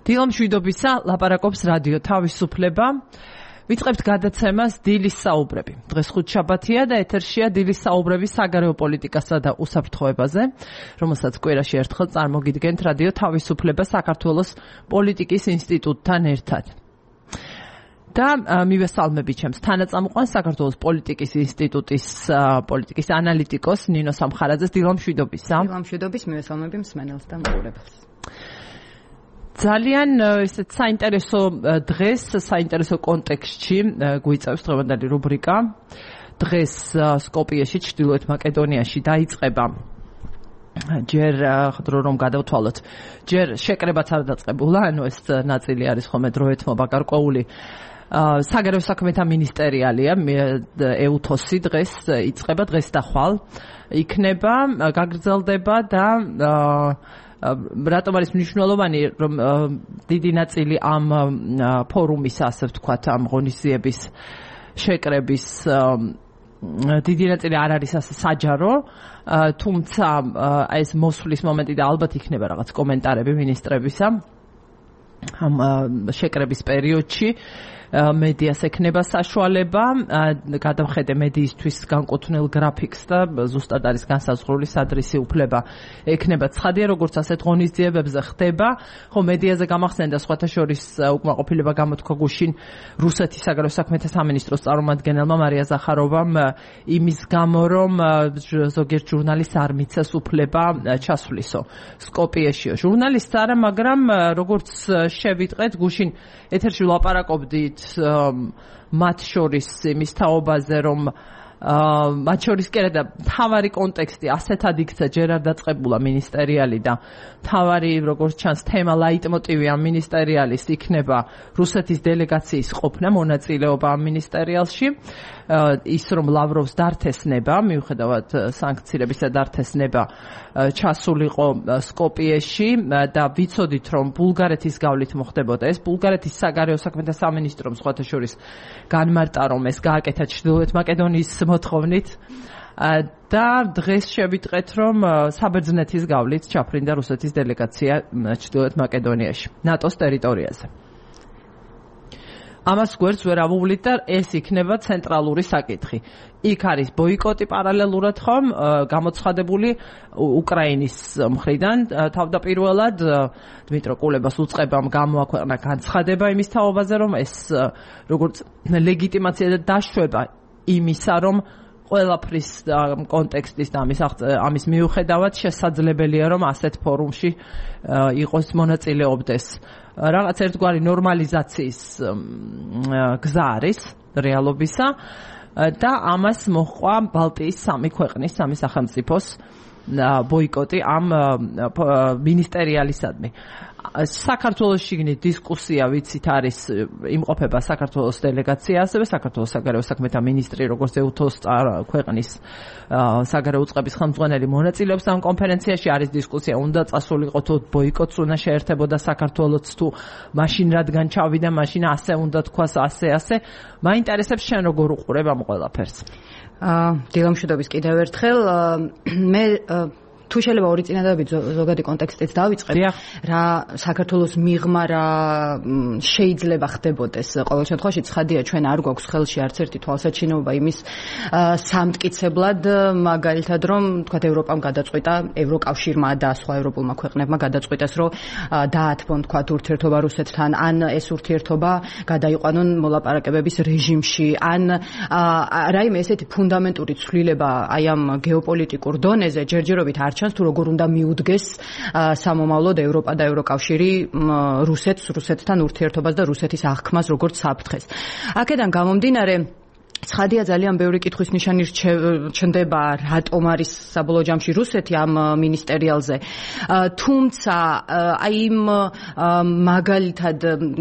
დილამშვიდობისა ლაპარაკობს რადიო თავისუფლება. ვიწყებთ გადაცემას დილის საუბრები. დღეს ხუთშაბათია და ეთერშია დილის საუბრები საგარეო პოლიტიკასა და უსაფრთხოებაზე, რომელსაც კვირაში ერთხელ წარმოგიდგენთ რადიო თავისუფლება საქართველოს პოლიტიკის ინსტიტუტთან ერთად. და მივესალმები ჩემს თანაწამყვანს საქართველოს პოლიტიკის ინსტიტუტის პოლიტიკის ანალიტიკოს ნინო სამხარაძეს. დილამშვიდობისა. დილამშვიდობის, მივესალმები მსმენელს და მაყურებელს. ძალიან ესეთ საინტერესო დღეს, საინტერესო კონტექსტში გვიწევს დღევანდელი რუბრიკა. დღეს სკოპიეში, ჩრდილოეთ მაკედონიაში დაიწყება ჯერ ხდრო რომ გადავთვალოთ. ჯერ შეკრებაც არ დაწყებულა, ანუ ეს ნაწილი არის ხოლმე დროეთმობა გარკვეული საგარეო საქმეთა მინისტერიალია, ეუთოსი დღეს იწყება, დღეს და ხვალ იქნება, გაგრძელდება და რატომ არის მნიშვნელოვანი, რომ დიდი ნაწილი ამ ფორუმის, ასე ვთქვათ, ამ ღონისძიების შეკრების დიდი ნაწილი არ არის ასე საჯარო, თუმცა ეს მოსვლის მომენტი და ალბათ იქნება რაღაც კომენტარები მინისტრებისა ამ შეკრების პერიოდში. მედიას ექნება საშუალება გადავხედე მედიისთვის განკუთვნილ გრაფიკს და ზუსტად არის განსაზღვრული სადრისი უფლება ექნება ცხადია როგორც ასეთ ღონისძიებებზე ხდება. ხო, მედიაზე გამახსენდა სხვათა შორის უკმაყოფილება გამოთქვა გუშინ რუსეთის საგარეო საქმეთა სამინისტროს წარმომადგენელმა მარია ზახაროვამ იმის გამო რომ ზოგიერთ ჟურნალისტს არ მიცეს უფლება ჩასვლისო სკოპიეშიო. ჟურნალისტს არა, მაგრამ როგორც შევიტყეთ გუშინ ეთერში ვლაპარაკობდით მათ შორის იმის თაობაზე, რომ მათ შორის კი არა და თავარი კონტექსტი ასეთად იქცა, ჯერ არ დაწყებულა მინისტერიალი და თავარი როგორც ჩანს თემა ლაიტმოტივი ამ მინისტერიალის იქნება რუსეთის დელეგაციის ყოფნა, მონაწილეობა ამ მინისტერიალში, ის რომ ლავროვს დართესნება, მიუხედავად სანქციებისა დართესნება ჩასულიყო სკოპიეში და ვიცოდით რომ ბულგარეთის გავლით მოხდებოდა ეს. ბულგარეთის საგარეო საქმეთა სამინისტრომ სხვათა შორის განმარტა რომ ეს გააკეთა ჩრდილოეთ მაკედონიის მოთხოვნით და დღეს შევიტყეთ რომ საბერძნეთის გავლით ჩაფრინდა რუსეთის დელეგაცია ჩრდილოეთ მაკედონიაში, ნატოს ტერიტორიაზე. ამას გვერდს ვერ ამოვლით და ეს იქნება ცენტრალური საკითხი. იქ არის ბოიკოტი პარალელურად ხომ გამოცხადებული უკრაინის მხრიდან. თავდაპირველად დმიტრო კულებას უწყებამ გამოაქვეყნა განცხადება იმის თაობაზე, რომ ეს როგორც ლეგიტიმაცია და დაშვება იმისა, რომ ყველაფრის კონტექსტის და ამის მიუხედავად შესაძლებელია რომ ასეთ ფორუმში იყოს მონაწილეობდეს. რაღაც ერთგვარი ნორმალიზაციის გზა არის რეალობისა და ამას მოჰყვა ბალტიის სამი ქვეყნის, სამი სახელმწიფოს ბოიკოტი ამ მინისტერიალისადმი. საქართველოს შიგნით დისკუსია ვიცით არის, იმყოფება საქართველოს დელეგაცია, ასევე საქართველოს საგარეო საქმეთა მინისტრი, როგორც ეუთოს ქვეყნის საგარეო უწყების ხელმძღვანელი მონაწილეობს ამ კონფერენციაში. არის დისკუსია, უნდა წასულიყო თუ ბოიკოტს უნდა შეერთებოდა საქართველოს თუ მაშინ რადგან ჩავიდა, მაშინ ასე უნდა თქვას, ასე. მაინტერესებს შენ როგორ უყურებ ამ ყველაფერს? დილამშვიდობის კიდევ ერთხელ. მე თუ შეიძლება ორი წინადადებით ზოგადი კონტექსტით დავიწყებ, რა საქართველოს მიღმა რა შეიძლება ხდებოდეს. ყოველ შემთხვევაში ცხადია, ჩვენ არ გვაქვს ხელში არც ერთი თვალსაჩინოება იმის სამტკიცებლად, მაგალითად რომ თქვათ ევროპამ გადაწყვიტა, ევროკავშირმა და სხვა ევროპულმა ქვეყნებმა გადაწყვიტეს, რომ დაათბონ თქვათ ურთიერთობა რუსეთთან, ან ეს ურთიერთობა გადაიყვანონ მოლაპარაკებების რეჟიმში, ან რაიმე ესეთი ფუნდამენტური ცვლილება აი ამ გეოპოლიტიკურ დონეზე ჯერჯერობით არ ჩანს, თუ როგორ უნდა მიუდგეს სამომავლოდ ევროპა და ევროკავშირი რუსეთთან ურთიერთობას და რუსეთის აღქმას როგორც საფრთხეს. აქედან გამომდინარე ცხადია ძალიან ბევრი კითხვის ნიშანი ჩნდება, რატომ არის საბოლოო ჯამში რუსეთი ამ მინისტერიალზე. თუმცა აი იმ მაგალითად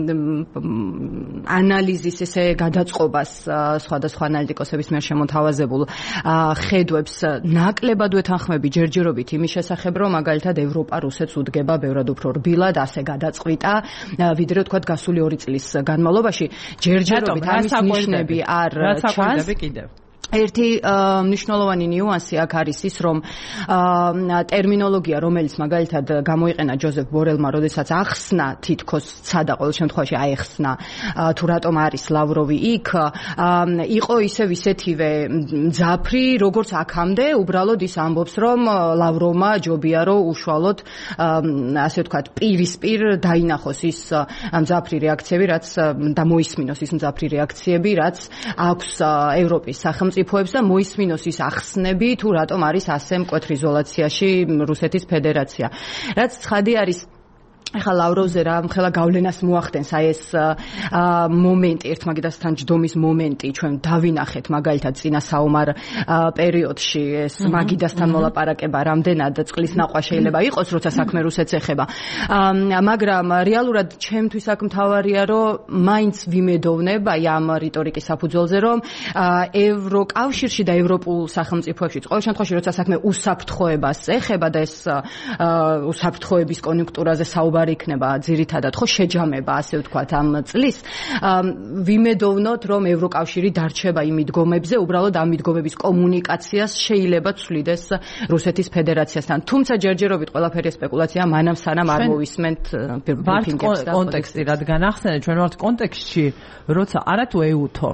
ანალიზის ესე გადაწყობას სხვადასხვა ანალიტიკოსების მიერ შემოთავაზებულ ხედვებს ნაკლებად ვეთანხმები ჯერჯერობით იმის შესახებ, რომ მაგალითად ევროპა რუსეთს უდგება ბევრად უფრო რბილად, ასე გადაწყვიტა, ვიდრე თქვათ გასული 2 წლის განმავლობაში. ჯერჯერობით ამის ნიშნები არ ჩანს. ერთი მნიშვნელოვანი ნიუანსი აქ არის ის, რომ ტერმინოლოგია, რომელიც მაგალითად გამოიყენა ჯოზეფ ბორელმა, როდესაც ახსნა თითქოს ცადა ყოველ შემთხვევაში აეხსნა თუ რატომ არის ლავროვი იქ, იყო ისევ ისეთივე მძაფრი, როგორც აქამდე, უბრალოდ ის ამბობს, რომ ლავროვმა ჯობია რომ უშუალოდ ასე ვთქვათ, პირისპირ დაინახოს ის მძაფრი რეაქციები, რაც და მოისმინოს ის მძაფრი რეაქციები, რაც აქვს ევროპის სახელმწიფოებს და მოისმინოს ის ახსნები თუ რატომ არის ასე მკვეთრ იზოლაციაში რუსეთის ფედერაცია. რაც ცხადი არის ახლა ლავროვზე რა მხელა გავლენას მოახდენს აი ეს მომენტი, ერთმაგიდასთან ჯდომის მომენტი, ჩვენ დავინახეთ მაგალითად წინა საომარ პერიოდში ეს მაგიდასთან მოლაპარაკება რამდენად წყლის ნახვა შეიძლება იყოს, როცა საქმე რუსეთს ეხება. მაგრამ რეალურად ჩემთვის აქ მთავარია, რომ მაინც ვიმედოვნებ აი ამ რიტორიკის საფუძველზე, რომ ევროკავშირში და ევროპულ სახელმწიფოებში ყოველ შემთხვევაში როცა საქმე უსაფრთხოებას ეხება და ეს უსაფრთხოების კონიუნქტურაზე საუბარი იქნება ძირითადად ხო შეჯამება ასე ვთქვათ ამ წლის ვიმედოვნოთ რომ ევროკავშირი დარჩება იმ მიდგომებზე უბრალოდ ამ მიდგომების კომუნიკაციას შეიძლება ცვლიდეს რუსეთის ფედერაციასთან თუმცა ჯერჯერობით ყველაფერი სპეკულაცია მანამ სანამ არ მოვისმენთ ბრიფინგებს და კონტექსტი რადგან ახსენეთ ჩვენ ვართ კონტექსტში როცა არათუ ეუთო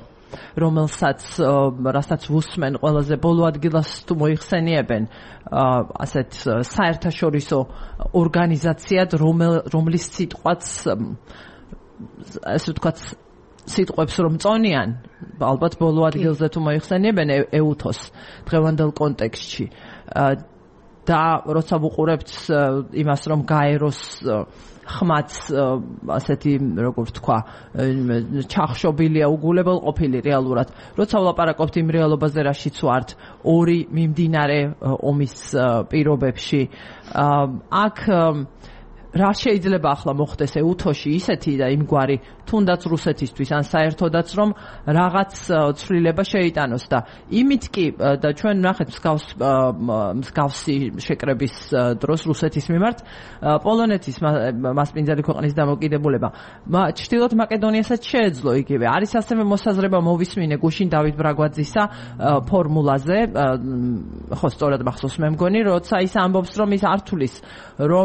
რასაც ვუსმენ ყველაზე ბოლო ადგილას თუ მოიხსენიებენ ასეთ საერთაშორისო ორგანიზაციად რომლის სიტყვაც ასე ვთქვათ სიტყვებს რომ წონიან ალბათ ბოლო ადგილზე თუ მოიხსენიებენ ეუთოს დღევანდელ კონტექსტში და როცა ვუყურებთ იმას რომ გაეროს ხმაც ასეთი როგორ ვთქვა ჩახშობილია უგულებელ ყოფილი რეალურად როცა ვლაპარაკობთ იმ რეალობაზე რაშიც ვართ ორი მიმდინარე ომის პირობებში აქ რა შეიძლება ახლა მოხდეს ეუთოში ისეთი და იმგვარი თუნდაც რუსეთისთვის ან საერთოდაც რომ რაღაც ცვლილება შეიტანოს და იმით კი და ჩვენ ნახეთ მსგავსი შეკრების დროს რუსეთის მიმართ პოლონეთის მასპინძელი ქვეყნის დამოუკიდებულება ჩრდილოეთ მაკედონიასაც შეეძლო იგივე არის ასევე მოსაზრება მოვისმინე გუშინ დავით ბრაგვაძისა ფორმულაზე ხო სწორად მახსოვს მე მგონი როცა ის ამბობს რომ ის არ თulis რომ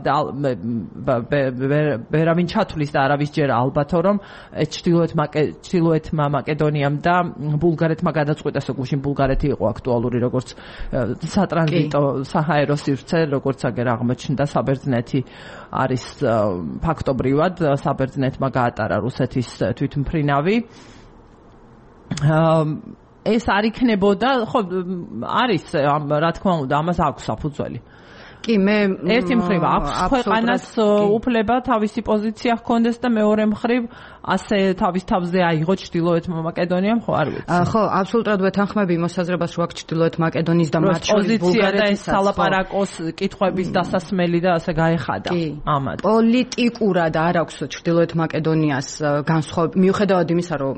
ვერავინ ჩათulis და არავის ჯერა ალბათო რომ ჩრდილოეთმა მაკედონიამ და ბულგარეთმა გადაწყვიტეს გუშინ ბულგარეთი იყო აქტუალური როგორც სატრანზიტო საჰაერო სივრცე როგორც აგერ აღმოჩნდა საბერძნეთი არის ფაქტობრივად საბერძნეთმა გაატარა რუსეთის თვითმფრინავი ეს არ იქნებოდა ხო არის რა თქმა უნდა ამას აქვს საფუძველი კი მე ერთი მხრივ აქვს ქვეყანას უფლება თავისი პოზიცია ჰქონდეს და მეორე მხრივ ასე თავის თავზე აიღო ჩრდილოეთმა მაკედონიამ ხო არ ვიცი ხო აბსოლუტურად ვეთანხმები მოსაზრებას რომ აქ ჩრდილოეთ მაკედონიის და მათ შორის ბულგარეთის სალაპარაკოს კითხვების დასასმელი და ასე გაეხადა ამად პოლიტიკურად არ აქვს ჩრდილოეთ მაკედონიას განსხვავება მიუხედავად იმისა რომ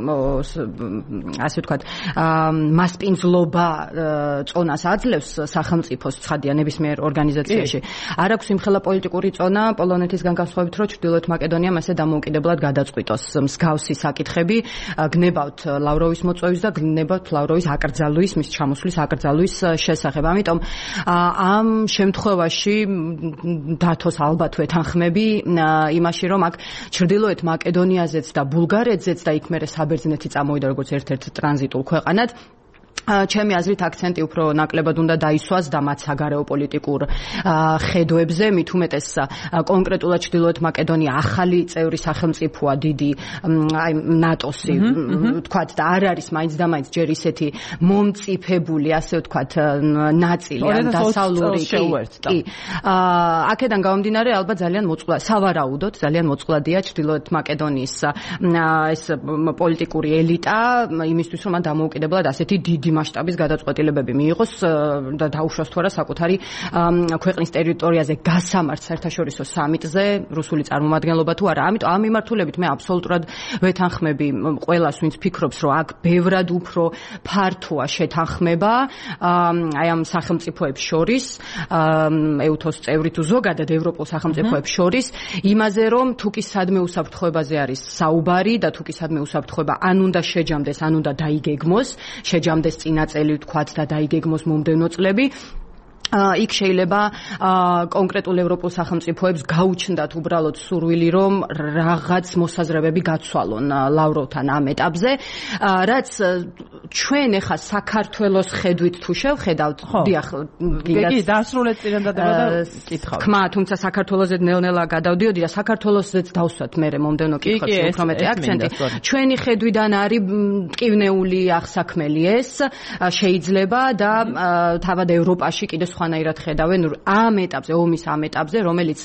ასე ვთქვათ მასპინძლობა წონას აძლევს სახელმწიფოს ცხადია ნებისმიერ ორგანიზაციაში არ აქვს იმხელა პოლიტიკური წონა პოლონეთისგან განსხვავებით რომ ჩრდილოეთ მაკედონიამ ასე დამოუკიდებლად გადაწყვიტოს მსგავსი საკითხები გნებავთ ლავროვის მოწვევის და გნებავთ ლავროვის აკრძალვის მის ჩამოსვლის აკრძალვის შესახებ. ამიტომ ამ შემთხვევაში დათოს ალბათ ვეთანხმები იმაში რომ აქ ჩრდილოეთ მაკედონიაზეც და ბულგარეთზეც და იქ მერე საბერძნეთი წამოვიდა როგორც ერთ-ერთ ტრანზიტულ ქვეყანად ჩემი აზრით აქცენტი უფრო ნაკლებად უნდა დაისვას და მათ საგარეო პოლიტიკურ ხედვებზე მით უმეტეს კონკრეტულად ჩრდილოეთ მაკედონია ახალი წევრი სახელმწიფოა დიდი აი ნატოსი ვთქვათ და არ არის მაინც და მაინც ჯერ ისეთი მომწიფებული ასე ვთქვათ ნაწილი ან დასავლური კი აქედან გამომდინარე ალბათ ძალიან მოწყვლად სავარაუდოდ ძალიან მოწყვლადია ჩრდილოეთ მაკედონიის ეს პოლიტიკური ელიტა იმისთვის რომ მან დამოუკიდებლად ასეთი დიდი მასშტაბის გადაწყვეტილებები მიიღოს და დაუშვას თუ არა საკუთარი ქვეყნის ტერიტორიაზე გასამართ საერთაშორისო სამიტზე რუსული წარმომადგენლობა თუ არა. ამიტომ ამ მიმართულებით მე აბსოლუტურად ვეთანხმები ყველას ვინც ფიქრობს რომ აქ ბევრად უფრო ფართოა შეთანხმება აი ამ სახელმწიფოებს შორის ეუთოს წევრი თუ ზოგადად ევროპულ სახელმწიფოებს შორის იმაზე რომ თუ კი სადმე უსაფრთხოებაზე არის საუბარი და თუ კი სადმე უსაფრთხოება ან უნდა შეჯამდეს ან უნდა დაიგეგმოს შეჯამდეს წინაწელი ვთქვათ და დაიგეგმოს მომდევნო წლები. იქ შეიძლება კონკრეტულ ევროპულ სახელმწიფოებს გაუჩნდათ უბრალოდ სურვილი რომ რაღაც მოსაზრებები გაცვალონ ლავროვთან ამ ეტაპზე, რაც ჩვენ ახლა საქართველოს ხედვით თუ შევხედავთ, დიახ, კი, დასრულეთ წინადადება და კითხავ. თქმა, თუმცა საქართველოზე ნელ-ნელა გადავდიოდი და საქართველოსზეც დავსვათ მე მომდევნო კითხვებში უფრო მეტი აქცენტი. ჩვენი ხედვიდან არის მტკივნეული აღსაქმელი ეს, შეიძლება და თავად ევროპაში კიდე სხვანაირად ხედავენ ამ ეტაპზე, ომის ამ ეტაპზე, რომელიც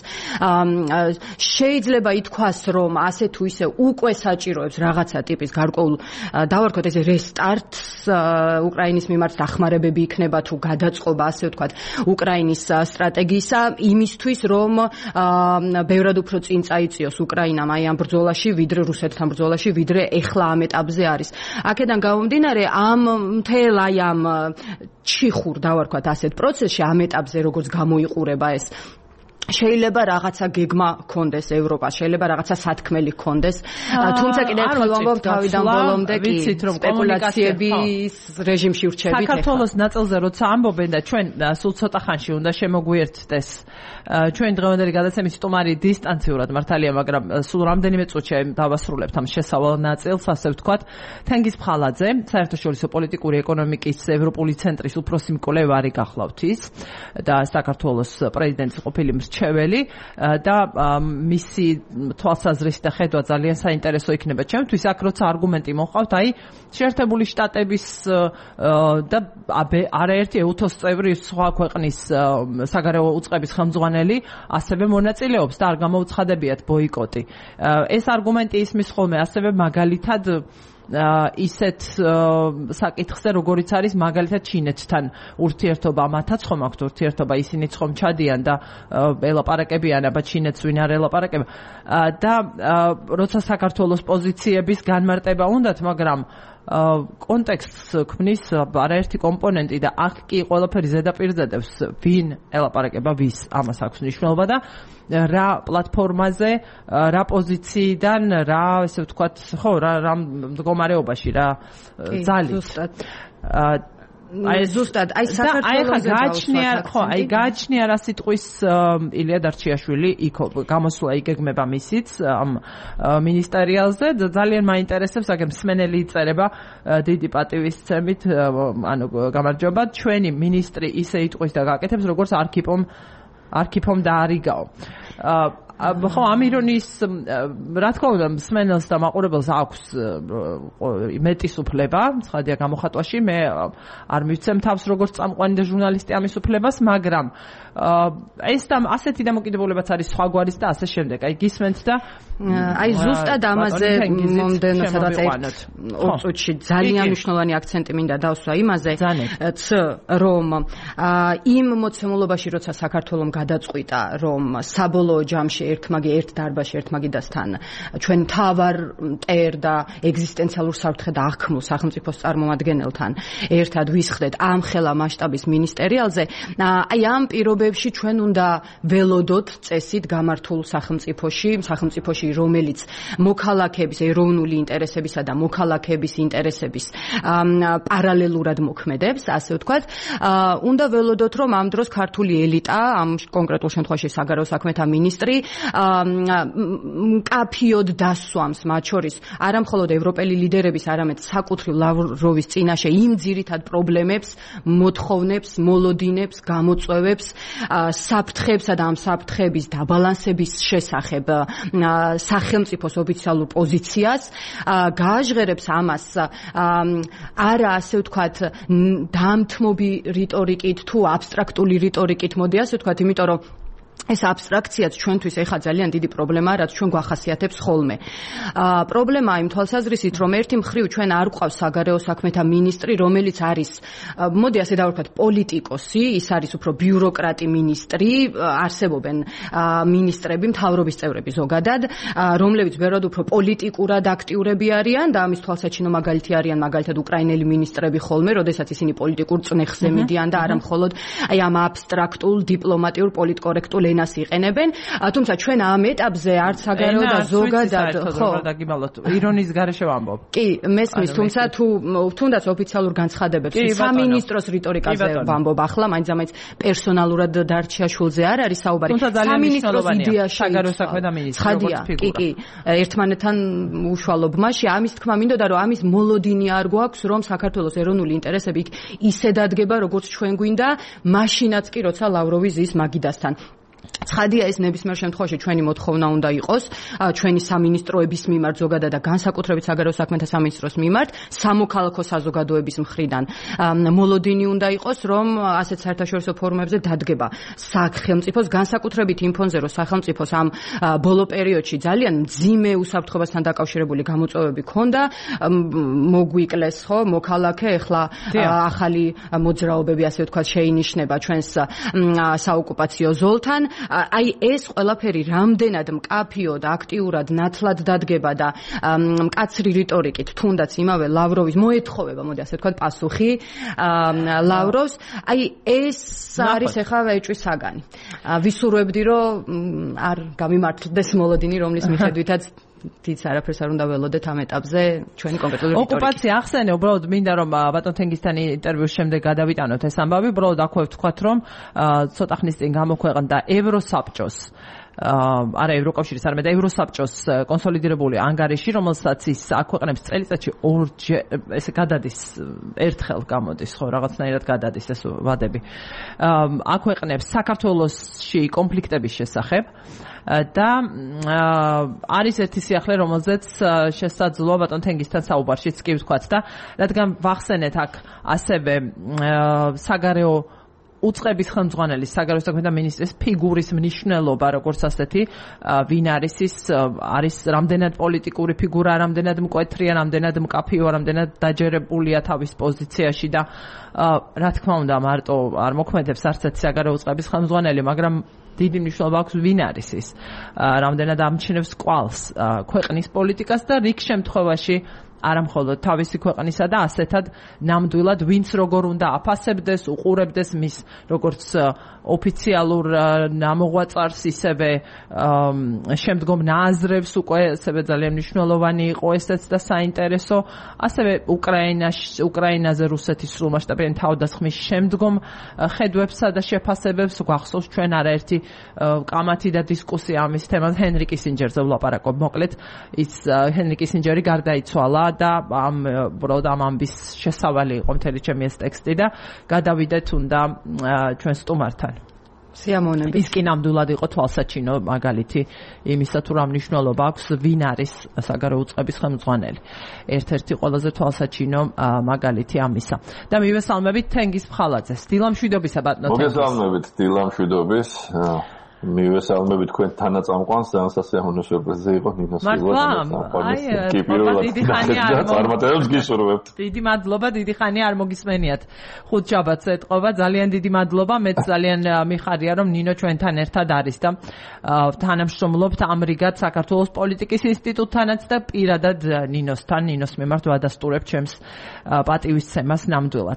შეიძლება ითქვას, რომ ასე თუ ისე უკვე საჭიროებს რაღაცა ტიპის გარკვეულ დავარქვათ ესე რესტარტს, უკრაინის მიმართ დახმარებები იქნება თუ გადაწყობა, ასე ვთქვათ, უკრაინის სტრატეგიისა იმისთვის, რომ ბევრად უფრო წინ წაიწიოს უკრაინამ აი ამ ბრძოლაში, ვიდრე რუსეთთან ბრძოლაში, ვიდრე ეხლა ამ ეტაპზე არის. აქედან გამომდინარე, ამ მთელ აი ამ ჩიხურ დავარქვათ ასეთ პროცესში ამ ეტაპზე როგორც გამოიყურება ეს შეიძლება რაღაცა გეგმა ქონდეს ევროპას, შეიძლება რაღაცა სათქმელი ქონდეს, თუმცა კიდევ ერთხელ ვამბობ თავიდან ბოლომდე კი სპეკულაციების რეჟიმში ვრჩებით. საქართველოს ნაწილზე როცა ამბობენ და ჩვენ სულ ცოტა ხანში უნდა შემოგვიერთდეს ჩვენ დღევანდელი გადაცემის სტუმარი დისტანციურად მართალია, მაგრამ სულ რამდენიმე წუთში დავასრულებთ ამ შესავალ ნაწილს, ასე ვთქვათ. თენგიზ ფხალაძე, საერთაშორისო პოლიტიკური ეკონომიკის ევროპული ცენტრის უფროსი მკვლევარი გახლავთ ის და საქართველოს პრეზიდენტის ყოფილი მრჩეველი და მისი თვალსაზრისით და ხედვა ძალიან საინტერესო იქნება ჩემთვის. აქ როცა არგუმენტი მოყავთ, აი შეერთებული შტატების და არაერთი EUTOS წევრი სხვა ქვეყნის საგარეო უწყების ხელმძღვანელი ასევე მონაწილეობს და არ გამოუცხადებიათ ბოიკოტი. ეს არგუმენტი ისმის ხოლმე ასევე მაგალითად ისეთ საკითხზე, როგორიც არის მაგალითად ჩინეთთან ურთიერთობა, მათაც ხომ აქვთ ურთიერთობა, ისინიც ხომ ჩადიან და ელაპარაკებიან, აბა ჩინეთს ვინ არ ელაპარაკება და როცა საქართველოს პოზიციების განმარტება უნდათ, მაგრამ კონტექსტს ქმნის არაერთი კომპონენტი და აქ კი ყველაფერი ზედაპირზე დევს, ვინ ელაპარაკება ვის, ამას აქვს მნიშვნელობა და რა პლატფორმაზე, რა პოზიციიდან, რა ესე ვთქვათ, ხო, რა მდგომარეობაში, რა ძალით. აი ზუსტად აი საქართველოს გააჩნია რა სიტყვის ილია დარჩიაშვილი იქ გამოსვლა იგეგმება მისიც ამ მინისტერიალზე და ძალიან მაინტერესებს აგერ მსმენელი იწერება დიდი პატივისცემით, ანუ გამარჯობა, ჩვენი მინისტრი ისე იტყვის და გაკეთებს როგორც არქიპომ დაარიგაო. ხო, ამ ირონიის რა თქმა უნდა მსმენელს და მაყურებელს აქვს მეტის უფლება, ცხადია გამოხატვაში, მე არ მივცემ თავს როგორც წამყვანი და ჟურნალისტი ამის უფლებას, მაგრამ ეს და ასეთი დამოკიდებულებაც არის სხვაგვარის და ასე შემდეგ. აი გისმენთ და აი ზუსტად ამაზე მომდენო სადღაც ორ წუთში ძალიან მნიშვნელოვანი აქცენტი მინდა დავსვა იმაზე, რომ იმ მოცემულობაში როცა საქართველომ გადაწყვიტა, რომ საბოლოო ჯამში ერთ დარბაზში ერთმაგიდასთან ჩვენ თავარ მტერ და ეგზისტენციალურ საფრთხედ აღქმულ სახელმწიფოს წარმომადგენელთან ერთად ვისხდეთ ამ ხელა მასშტაბის მინისტერიალზე, აი ამ პირობებში ჩვენ უნდა ველოდოთ წესით გამართულ სახელმწიფოში, რომელიც მოქალაქეების ეროვნული ინტერესებისა და მოქალაქეების ინტერესების პარალელურად მოქმედებს, ასე ვთქვათ, უნდა ველოდოთ, რომ ამ დროს ქართული ელიტა, ამ კონკრეტულ შემთხვევაში საგარეო საქმეთა მინისტრი მკაფიოდ დასვამს მათ შორის არა მხოლოდ ევროპელი ლიდერების, არამედ საკუთრივ ლავროვის წინაშე იმ ძირითად პრობლემებს, მოთხოვნებს, მოლოდინებს, გამოწვევებს, საფრთხებსა და ამ საფრთხების დაბალანსების შესახებ სახელმწიფოს ოფიციალურ პოზიციას, გააჟღერებს ამას არა ასე ვთქვათ დამთმობი რიტორიკით თუ აბსტრაქტული რიტორიკით, მოდი ასე ვთქვათ, იმიტომ რომ ეს აბსტრაქციაც ჩვენთვის ეხა ძალიან დიდი პრობლემაა, რაც ჩვენ გვახასიათებს ხოლმე. პრობლემაა იმ თვალსაზრისით, რომ ერთი მხრივ ჩვენ არ გვყავს საგარეო საქმეთა მინისტრი, რომელიც არის, მოდი ასე დავარქვათ, პოლიტიკოსი, ის არის უფრო ბიუროკრატი მინისტრი, არსებობენ მინისტრები, მთავრობის წევრები ზოგადად, რომლებიც ბევრად უფრო პოლიტიკურად აქტიურები არიან და ამის თვალსაჩინო მაგალითი არიან მაგალითად უკრაინელი მინისტრები ხოლმე, როდესაც ისინი პოლიტიკურ წნეხზე მიდიან და არა მხოლოდ აი ამ აბსტრაქტულ, დიპლომატიურ, პოლიტკორექტულ ენას იყენებენ, თუმცა ჩვენ ამ ეტაპზე არც საგარეო და ზოგადად ხო დაგიმალოთ ირონიის გარეშე ვამბობ. კი, მესმის, თუმცა თუნდაც ოფიციალურ განცხადებებს სამინისტროს რიტორიკაზე ვამბობ ახლა, მაინც პერსონალურად დარჩა შულზე არ არის საუბარი. სამინისტროს იდეაში საგარეო საქმეთა მინისტრი როგორც ფიგურა. კი, ერთმანეთთან უშუალობმაში ამის თქმა მინდოდა, რომ ამის მოლოდინი არ გვაქვს, რომ საქართველოს ეროვნული ინტერესები ისე დადგება, როგორც ჩვენ გვინდა, მაშინაც კი როცა ლავროვი ზის მაგიდასთან. ცხადია ეს ნებისმიერ შემთხვევაში ჩვენი მოთხოვნა უნდა იყოს ჩვენი სამინისტროების მიმართ ზოგადად და განსაკუთრებით საგარეო საქმეთა სამინისტროს მიმართ სამოქალაქო საზოგადოების მხრიდან მოლოდინი უნდა იყოს რომ ასეთ საერთაშორისო ფორუმებზე დადგება სახელმწიფოს განსაკუთრებით იმ ფონზე რომ სახელმწიფოს ამ ბოლო პერიოდში ძალიან მძიმე უსაფრთხოებასთან დაკავშირებული გამოწვევები ქონდა მოგვიკლეს ხო მოქალაქე ეხლა ახალი მოძრაობები ასე ვთქვათ შეინიშნება ჩვენს საოკუპაციო ზოლთან აი ეს ყველაფერი რამდენად მკაფიოდ, აქტიურად, ნათლად დადგება და მკაცრი რიტორიკით, თუნდაც იმავე ლავროვის მოეთხოვება, მოდი ასე ვთქვათ, პასუხი ლავროვს, აი ეს არის ახლა ეჭვის საგანი. ვისურვებდი, რომ არ გამიმართლდეს მოლოდინი, რომლის მიხედვითაც თიც არაფერს არ უნდა ველოდეთ ამ ეტაპზე ჩვენი კონკრეტული რიტორიკით. ოკუპაცია ახსენე, უბრალოდ მინდა რომ ბატონ თენგისთან ინტერვიუს შემდეგ გადავიტანოთ ეს ამბავი, უბრალოდ აქვე ვთქვათ რომ ცოტა ხნის წინ გამოქვეყნდა ევროსაბჭოს არა ევროკავშირის, არამედ ევროსაბჭოს კონსოლიდირებული ანგარიში, რომელსაც ის აქვეყნებს წელიწადში ორჯერ, ესე გადადის ერთხელ გამოდის, ხო, რაღაცნაირად გადადის ეს ვადები. აქვეყნებს საქართველოსში კონფლიქტების შესახებ და არის ერთი სიახლე, რომელზეც შესაძლოა ბატონ თენგისთან საუბარშიც კი ვთქვათ და რადგან ვახსენეთ აქ ასევე საგარეო უწყების ხელმძღვანელის საგარეო საქმეთა მინისტრის ფიგურის მნიშვნელობა როგორც ასეთი ვინ არის ის არის რამდენად პოლიტიკური ფიგურა, რამდენად მკვეთრია, რამდენად მკაფიო, რამდენად დაჯერებულია თავის პოზიციაში და რა თქმა უნდა მარტო არ მოქმედებს არც ერთი საგარეო უწყების ხელმძღვანელი, მაგრამ დიდი მნიშვნელობა აქვს ვინ არის ის, რამდენად ამჩნევს კვალს ქვეყნის პოლიტიკას და რიგ შემთხვევაში არა მხოლოდ თავისი ქვეყნისა და ასეთად ნამდვილად ვინც როგორ უნდა აფასებდეს, უყურებდეს მის როგორც ოფიციალურ ნამოღვაწარს, ისევე შემდგომ ნააზრევს უკვე ასევე ძალიან მნიშვნელოვანი იყო ესეც და საინტერესო, ასევე უკრაინაზე რუსეთის სრულმასშტაბიანი თავდასხმის შემდგომ ხედვებსა და შეფასებებს გვახსოვს ჩვენ არაერთი კამათი და დისკუსია ამის თემაზე ჰენრი კისინჯერზე ვლაპარაკობ. მოკლედ ის ჰენრი კისინჯერი გარდაიცვალა და ამ ამბის შესავალი იყო მთელი ჩემი ეს ტექსტი და გადავიდეთ უნდა ჩვენ სტუმართან. სიამოვნებით. ის კი ნამდვილად იყო თვალსაჩინო მაგალითი იმისა თუ რა მნიშვნელობა აქვს ვინ არის საგარეო უწყების ხელმძღვანელი. ერთ-ერთი ყველაზე თვალსაჩინო მაგალითი ამისა. და მივესალმებით თენგის ფხალაძეს. დილამშვიდობისა ბატონო თენგის. მოგესალმებით დილამშვიდობის. მივესალმებით თქვენ თანაწამყვანს, ძალიან სასიამოვნო სიურპრიზი იყო ნინოს კი პირველად წარმატებებს გისურვებთ. დიდი მადლობა, დიდი ხანია არ მოგისმენიათ. ხუთ ჯაბათს ეთყობა, ძალიან დიდი მადლობა, მეც ძალიან მიხარია რომ ნინო ჩვენთან ერთად არის და თანამშრომლობთ ამრიგად საქართველოს პოლიტიკის ინსტიტუტთანაც და პირადად ნინოსთან, ნინოს მიმართ ვადასტურებ ჩემს პატივისცემას ნამდვილად.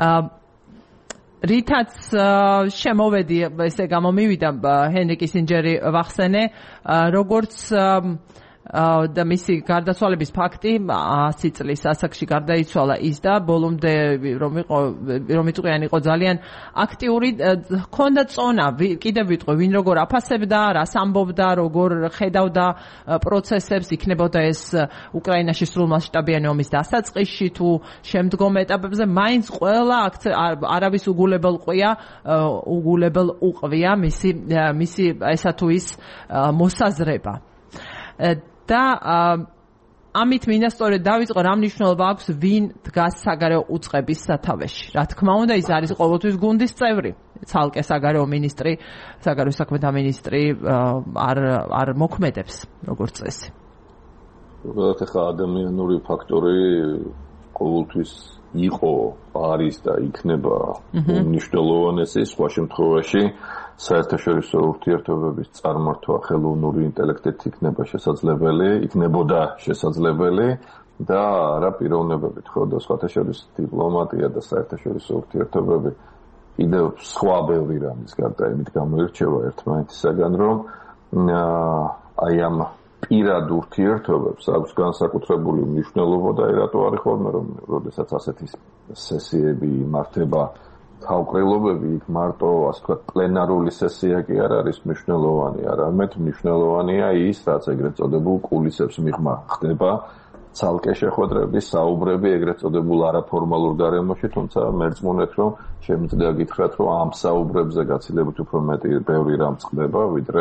რითაც შემოვედი ესე გამომივიდა ჰენრი კისინჯერი ვახსენე როგორც და მისი გარდაცვალების ფაქტი 100 წლის ასაკში გარდაიცვალა ის და ბოლომდე რომ იტყვიან იყო ძალიან აქტიური, ჰქონდა წონა, კიდევ ვიტყვი, ვინ როგორ აფასებდა, რას ამბობდა, როგორ ხედავდა პროცესებს, იქნებოდა ეს უკრაინაში სრულმასშტაბიანი ომის დასაწყისში თუ შემდგომ ეტაპებზე, მაინც ყველა არავის უგულებელ უყვია მისი ესა თუ ის მოსაზრება. და ამით მინდა სწორედ დავიწყო რა მნიშვნელობა აქვს ვინ დგას საგარეო უწყების სათავეში. რა თქმა უნდა ის არის ყოველთვის გუნდის წევრი. ცალკე საგარეო მინისტრი, საგარეო საქმეთა მინისტრი არ მოქმედებს როგორც წესი. უბრალოდ ახლა ადამიანური ფაქტორი ყოველთვის იყო, არის და იქნება უმნიშვნელოვანესი სხვა შემთხვევაში საერთაშორისო ურთიერთობების წარმართვა ხელოვნური ინტელექტით იქნებოდა შესაძლებელი და არა პიროვნებებით, ხო და სხვათა შორის დიპლომატია და საერთაშორისო ურთიერთობები კიდევ სხვა ბევრი რამის გარდა იმით გამოირჩევა ერთმანეთისაგან, რომ აი ამ პირად ურთიერთობებს აქვს განსაკუთრებული მნიშვნელობა და რატო არის ხოლმე რომ როდესაც ასეთი სესიები იმართება თავყრილობები იქ მარტო ასე ვთქვათ პლენარული სესია კი არ არის მნიშვნელოვანი, არამედ მნიშვნელოვანია ის, რაც ეგრეთ წოდებულ კულისებს მიღმა ხდება, ცალკე შეხვედრების, საუბრები ეგრეთ წოდებულ არაფორმალურ გარემოში, თუმცა მერწმუნეთ, რომ შემიძლია გითხრათ, რომ ამ საუბრებზე გაცილებით უფრო ბევრი რამ წყდება,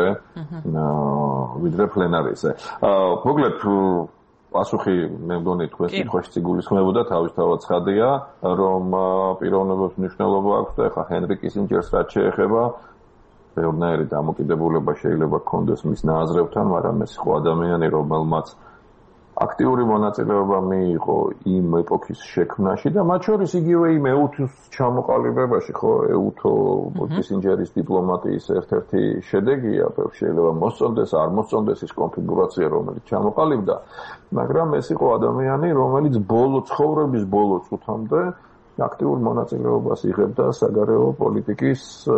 ვიდრე პლენარიზე. მოკლედ პასუხი მე მგონი თქვენ სიტყვაში გულისხმებოდა თავისთავად ცხადია, რომ პიროვნებებს მნიშვნელობა აქვს და ეხლა ჰენრი კისინჯერს რაც შეეხება, ბევრნაირი დამოკიდებულება შეიძლება გქონდეს მის ნაზრებთან, მაგრამ ეს იყო ადამიანი, რომელმაც აქტიური მონაწილეობა მიიღო იმ ეპოქის შექმნაში და მათ შორის იგივე იმ ეუთოს ჩამოყალიბებაში, ხო, ეუთო კისინჯერის დიპლომატიის ერთ-ერთი შედეგია, შეიძლება მოსწონდეს, არ მოსწონდეს ის კონფიგურაცია, რომელიც ჩამოყალიბდა, მაგრამ ეს იყო ადამიანი, რომელიც ცხოვრების ბოლო წუთამდე აქტიურ მონაწილეობას იღებდა საგარეო პოლიტიკის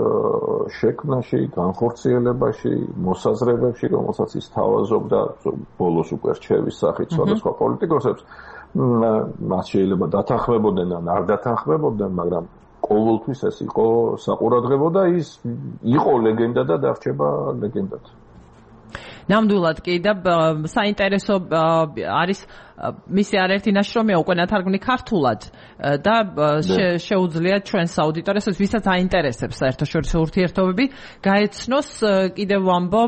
შექმნაში, განხორციელებაში, მოსაზრებებში, რომელსაც ის თავაზობდა ბოლოს უკვე რჩევის სახით სხვადასხვა პოლიტიკოსებს. მას შეიძლება დათანხმებოდნენ ან არ დათანხმებოდნენ, მაგრამ ყოველთვის ეს იყო საყურადღებო და ის იყო ლეგენდა და დარჩება ლეგენდად. ნამდვილად კი და საინტერესო არის მისი არაერთი ნაშრომია უკვე ნათარგმნი ქართულად და შეუძლია ჩვენს აუდიტორიას, ვისაც აინტერესებს საერთაშორისო ურთიერთობები, გაეცნოს კიდევ ვამბობ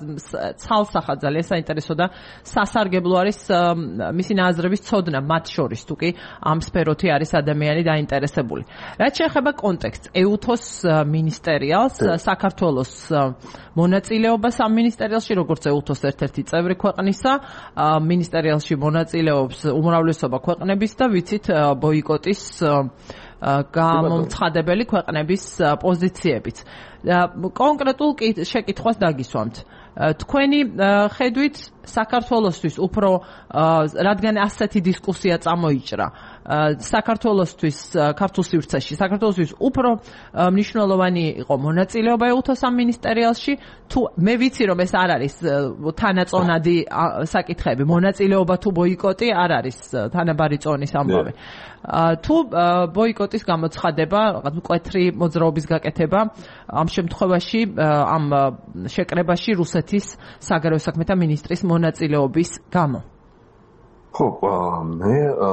ცალსახად ძალიან საინტერესო და სასარგებლო არის მისი ნაზრების ცოდნა მათ შორის, თუ კი ამ სფეროთი არის ადამიანი დაინტერესებული. რაც შეეხება კონტექსტს, ეუთოს მინისტერიალს, საქართველოს მონაწილეობას ამ მინისტერიალში, როგორც ეუთოს ერთ-ერთი წევრი ქვეყნისა, მინისტერიალში მონაწილეობს უმრავლესობა ქვეყნების და ვიცით ბოიკოტის გამომცხადებელი ქვეყნების პოზიციებიც. კონკრეტულ შეკითხვას დაგისვამთ. თქვენი ხედვით საქართველოსთვის უფრო რადგან ასეთი დისკუსია წამოიჭრა საქართველოსთვის ქართულ სივრცეში საქართველოსთვის უფრო მნიშვნელოვანი იყო მონაწილეობა ეუთოს ამ მინისტერიალში თუ მე ვიცი რომ ეს არ არის თანაწონადი საკითხები მონაწილეობა თუ ბოიკოტი არ არის თანაბარი წონის ამბავი თუ ბოიკოტის გამოცხადება რაღაც მკვეთრი მოძრაობის გაკეთება ამ შემთხვევაში ამ შეკრებაში რუსეთის საგარეო საქმეთა მინისტრის მონაწილეობის გამო ხო, მე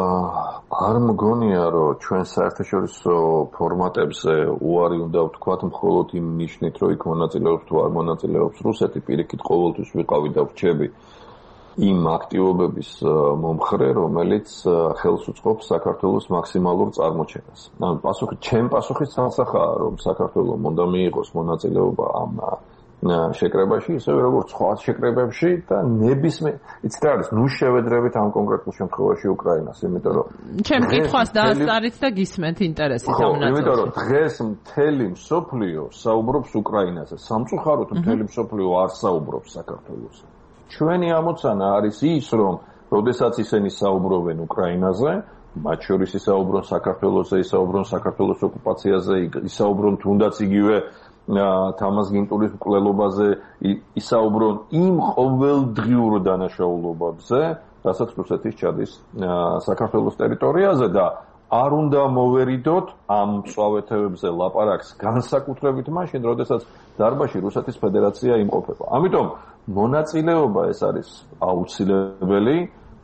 არ მგონია, რომ ჩვენ საერთაშორისო ფორმატებზე უარი უნდა ვთქვათ მხოლოდ იმ ნიშნით, რომ იქ მონაწილეობს თუ არ მონაწილეობს რუსეთი, პირიქით ყოველთვის ვიყავი და ვრჩები იმ აქტივობების მომხრე, რომელიც ხელს უწყობს საქართველოს მაქსიმალურ წარმოჩენას. ანუ ჩემ პასუხი სასახაა, რომ საქართველოს უნდა მიიღოს მონაწილეობა ამ შეკრებაში, ისევე როგორც სხვა შეკრებებში და ნებისმიერ იცით რა არის, ნუ შევედრებით ამ კონკრეტულ შემთხვევაში უკრაინას, იმიტომ რომ ჩემ კითხვას დაასწარით და გისმენთ ინტერესით ამ ნაწილში. იმიტომ რომ დღეს მთელი მსოფლიო საუბრობს უკრაინაზე, სამწუხაროდ მთელი მსოფლიო არ საუბრობს საქართველოსზე. ჩვენი ამოცანა არის ის, რომ როდესაც ისინი საუბრობენ უკრაინაზე, მათ შორის ისაუბრონ საქართველოსზე, ისაუბრონ საქართველოს ოკუპაციაზე, ისაუბრონ თუნდაც იგივე თამას გინტურის მკვლელობაზე, ისაუბრონ იმ ყოველდღიურ დანაშაულებებზე, რასაც რუსეთის ჩადის საქართველოს ტერიტორიაზე და არ უნდა მოვერიდოთ ამ მწვავეთებზე ლაპარაკს განსაკუთრებით მაშინ, როდესაც დარბაზში რუსეთის ფედერაცია იმყოფება. ამიტომ მონაწილეობა ეს არის აუცილებელი,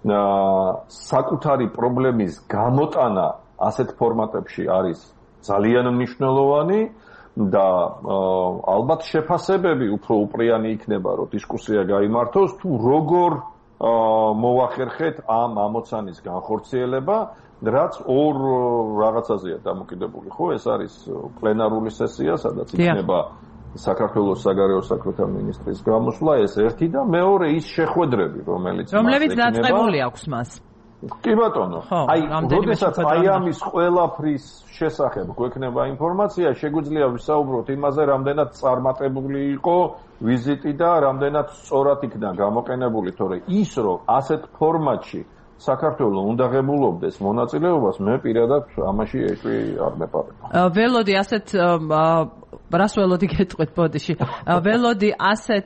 საკუთარი პრობლემის გამოტანა ასეთ ფორმატებში არის ძალიან მნიშვნელოვანი და ალბათ შეფასებები უფრო უპრიანი იქნება, რომ დისკუსია გაიმართოს თუ როგორ მოვახერხეთ ამ ამოცანის განხორციელება, რაც ორ რაღაცაზეა დამოკიდებული, ხო, ეს არის პლენარული სესია, სადაც იქნება საქართველოს საგარეო საქმეთა მინისტრის გამოსვლა, ეს ერთი და მეორე ის შეხვედრები, რომლებიც დაწყებული აქვს მას. კი ბატონო, აი, როდესაც აი ამის ყველაფრის შესახებ გვექნება ინფორმაცია, შეგვიძლია ვისაუბროთ იმაზე, რამდენად წარმატებული იყო ვიზიტი და რამდენად სწორად იქნა გამოყენებული, თორე ის, რომ ასეთ ფორმატში საქართველოს უნდა ღებულობდეს მონაწილეობას, მე პირადად ამაში ეჭვი არ მეპარება. ველოდი ასეთ რას ველოდი გეტყვით ბოდიში. ველოდი ასეთ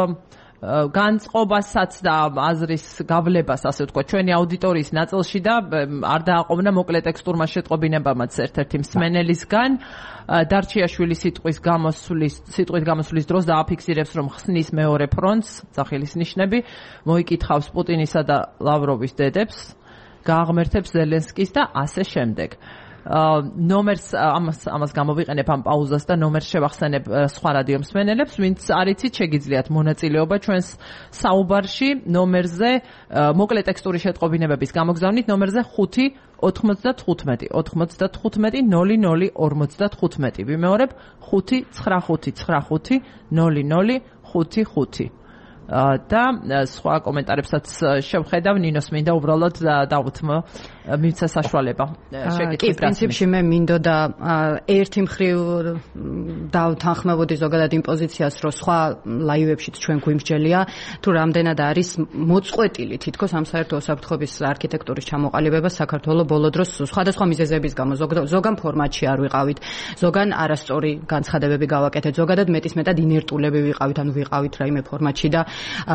განწყობასაც და აზრის გავლებას, ასე ვთქვათ, ჩვენი აუდიტორიის ნაწილში და არ დააყოვნა მოკლე ტექსტურმა შეტყობინებამაც ერთ-ერთი მსმენელისგან. დარჩიაშვილი სიტყვის გამოსვლის დროს დააფიქსირებს, რომ ხსნის მეორე ფრონტს, სახლის ნიშნები, მოიკითხავს პუტინისა და ლავროვის დედებს, გააღმერთებს ზელენსკის და ასე შემდეგ. ნომერს ამას გამოვიყენებ ამ პაუზას და ნომერს შევახსენებ სხვა რადიო მსმენელებს, ვინც არ იცით, შეგიძლიათ მონაწილეობა ჩვენს საუბარში ნომერზე, მოკლე ტექსტური შეტყობინებების გამოგზავნით ნომერზე 5 95 95 00 55. ვიმეორებ 5 95 95 00 55. და სხვა კომენტარებსაც შევხედავ. ნინოს მინდა უბრალოდ დავუთმო მივცა საშუალება შეკითხვის პრინციპში მე მინდოდა ერთი მხრივ დავთანხმებოდი ზოგადად იმ პოზიციას, რომ სხვა ლაივებშიც ჩვენ გვიმსჯელია თუ რამდენად არის მოწყვეტილი თითქოს ამ საერთო უსაფრთხოების არქიტექტურის ჩამოყალიბება საქართველოს ბოლო დროს სხვადასხვა მიზეზების გამო, ზოგან ფორმატში არ ვიყავით, ზოგან არასწორი განცხადებები გავაკეთეთ, ზოგადად მეტისმეტად ინერტულები ვიყავით, ანუ ვიყავით რაიმე ფორმატში და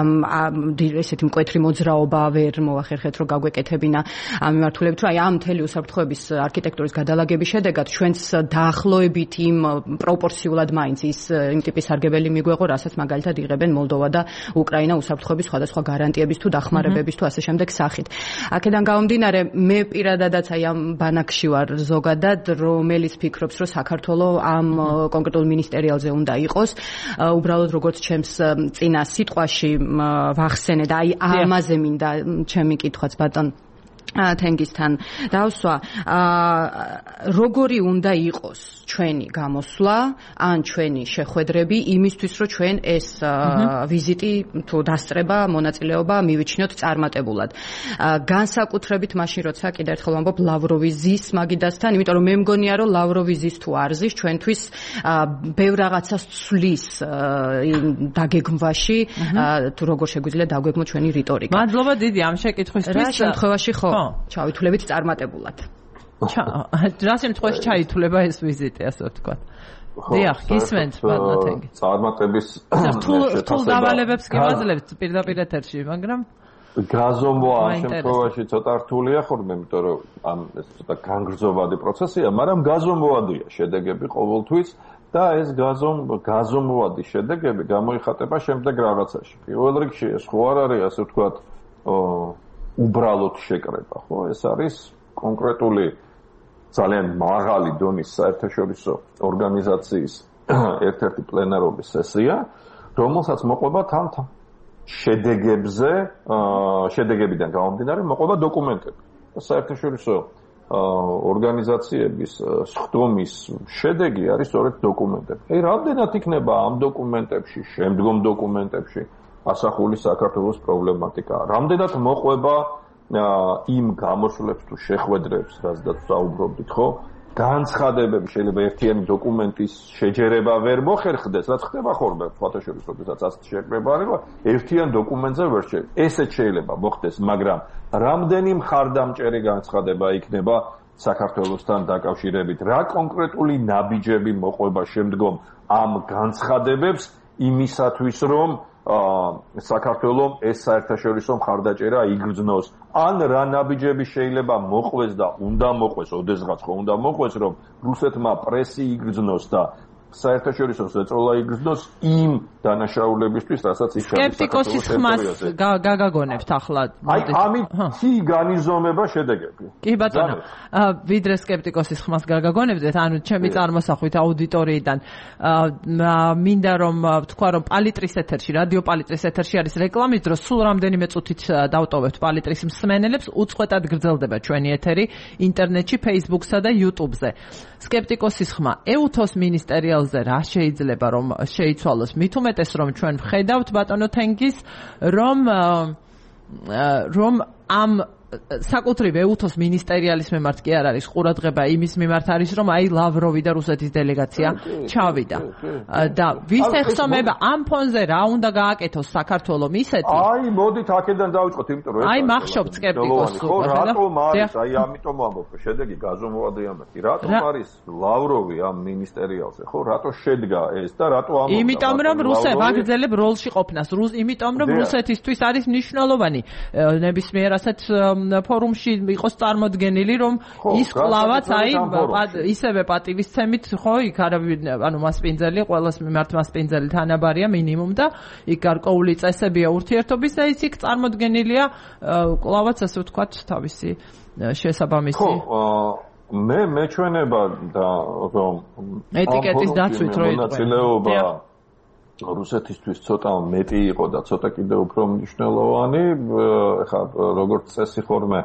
ესეთი მკვეთრი მოძრაობა ვერ მოახერხეთ, რომ გაგვეკეთებინა ამ მიმართულებით, რომ აი ამ მთელი უსაფრთხოების არქიტექტურის გადალაგების შედეგად ჩვენს დაახლოებით იმ პროპორციულად მაინც იმ ტიპის სარგებელი მიგვეღო, რასაც მაგალითად იღებენ მოლდოვა და უკრაინა უსაფრთხოების სხვადასხვა გარანტიების თუ დახმარებების თუ ასე შემდეგ სახით. აქედან გამომდინარე, მე პირადადაც აი ამ ბანაკში ვარ ზოგადად, რომელიც ფიქრობს, რომ საქართველოს ამ კონკრეტულ მინისტერიალზე უნდა იყოს, უბრალოდ როგორც ჩემს წინა სიტყვაში ვახსენე და აი ამაზე მინდა ჩემი კითხვაც ბატონ თენგისთან დავსვა, როგორი უნდა იყოს ჩვენი გამოსვლა ან ჩვენი შეხვედრები იმისთვის, რომ ჩვენ ეს ვიზიტი თუ დასწრება, მონაწილეობა მივიჩნიოთ წარმატებულად. განსაკუთრებით მაშინ, როცა კიდევ ერთხელ ვამბობ ლავროვის ზის მაგიდასთან, იმიტომ რომ მე მგონია, რომ ლავროვის ზის თუ არ ზის, ჩვენთვის ბევრ რაღაცას ცვლის დაგეგმვაში, თუ როგორ შეგვიძლია დაგვეგმოთ ჩვენი რიტორიკა. მადლობა დიდი ამ შეკითხვისთვის. რა შემთხვევაში ხო ჩავითვლებით წარმატებულად. რა შემთხვევაში ჩაითვლება ეს ვიზიტი, ასე ვთქვათ. დიახ, გისმენთ ბატონო. წარმატების რთულ დავალებებს გიმაძლევთ პირდაპირ ეთერში, მაგრამ გაზომვა ამ შემთხვევაში ცოტა რთულია ხოლმე, იმიტომ რომ ამ ეს ცოტა განგრძობადი პროცესია, მაგრამ გაზომვადია შედეგები ყოველთვის და ეს გაზომვადი შედეგები გამოიხატება შემდეგ რაღაცაში. პირველ რიგში ეს ხო არ არის, ასე ვთქვათ, უბრალოდ შეკრება, ხო? ეს არის კონკრეტული ძალიან მაღალი დონის საერთაშორისო ორგანიზაციის ერთ-ერთი პლენარული სესია, რომელსაც მოყვება თან შედეგებიდან გამომდინარე მოყვება დოკუმენტები. საერთაშორისო ორგანიზაციების სხდომის შედეგი არის სწორედ დოკუმენტები. რამდენად იქნება ამ დოკუმენტებში, შემდგომ დოკუმენტებში ასახული საქართველოს პრობლემატიკა. რამდენად მოყვება იმ გამოსვლებს თუ შეხვედრებს, რაზეც საუბრობდით, ხო? განცხადებები შეიძლება ერთიანი დოკუმენტის შეჯერება ვერ მოხერხდეს, რაც ხდება ხოლმე ფოტოშოპის, როდესაც ასეთ შეკრება არის, ერთიან დოკუმენტზე ვერ შეიძლება. ესეც შეიძლება მოხდეს, მაგრამ რამდენი მხარდამჭერი განცხადება იქნება საქართველოსთან დაკავშირებით? რა კონკრეტული ნაბიჯები მოყვება შემდგომ ამ განცხადებებს იმისათვის, რომ საქართველოს ეს საერთაშორისო მხარდაჭერა იგრძნოს, ან რა ნაბიჯები შეიძლება მოყვეს და უნდა მოყვეს, ოდესღაც ხო უნდა მოყვეს, რომ რუსეთმა პრესი იგრძნოს და საერთაშორისო ზეწოლა იგრძნოს იმ დანაშაულებისთვის, რასაც ის სკეპტიკოსის ხმას გაგაგონებთ ახლა. აი ამითი განიზომება შედეგები. კი ბატონო, ვიდრე სკეპტიკოსის ხმას გაგაგონებდეთ, ანუ ჩემი წარმოსახვით აუდიტორიიდან მინდა რომ ვთქვა, რომ პალიტრის ეთერში, რადიო პალიტრის ეთერში არის რეკლამის დროს, სულ რამდენიმე წუთით დავტოვებთ პალიტრის მსმენელებს, უწყვეტად გრძელდება ჩვენი ეთერი ინტერნეტში, Facebook-სა და YouTube-ზე. სკეპტიკოსის ხმა ეუთოს მინისტერიალზე რა შეიძლება რომ შეიცვალოს? მით უმეტეს რომ ჩვენ ვხედავთ ბატონო თენგის, რომ ამ საკუთრივ ეუთოს მინისტერიალის მიმართ კი არ არის ყურადღება, იმის მიმართ არის, რომ აი ლავროვი და რუსეთის დელეგაცია ჩავიდა. და ვის ეხსომება ამ ფონზე რა უნდა გააკეთოს საქართველოს ისეთი? აი, მოდით აქედან დავიწყოთ, იმიტომ რომ აი მახშობ სკეპტიკოსს უკვე. რატომ არის? აი ამიტომ ვამბობ, რომ შედეგი გაზომვადიანია. რატომ არის ლავროვი ამ მინისტერიალზე? ხო, რატო შედგა ეს და რატო ამბობ? იმიტომ რომ რუსები აგრძელებ როლში ყოფნას. იმიტომ რომ რუსეთისთვის არის მნიშვნელოვანი ნებისმიერ ასეთ ფორუმში იყოს წარმოდგენილი, რომ ის კლავაც აი ისევე პატივისცემით, ხო, იქ არავინ, ანუ მასპინძელი, ყველას მიმართ მასპინძელი თანაბარია მინიმუმ და იქ გარკვეული წესებია ურთიერთობის და ის იქ წარმოდგენილია კლავაც ასე ვთქვათ თავისი შესაბამისი. ხო, მე მეჩვენება და რომ ეტიკეტის დაცვით რო მონაწილეობა რუსეთისთვის ცოტა მეტი იყო და ცოტა კიდევ უფრო მნიშვნელოვანი, ეხლა როგორც წესი ხორმე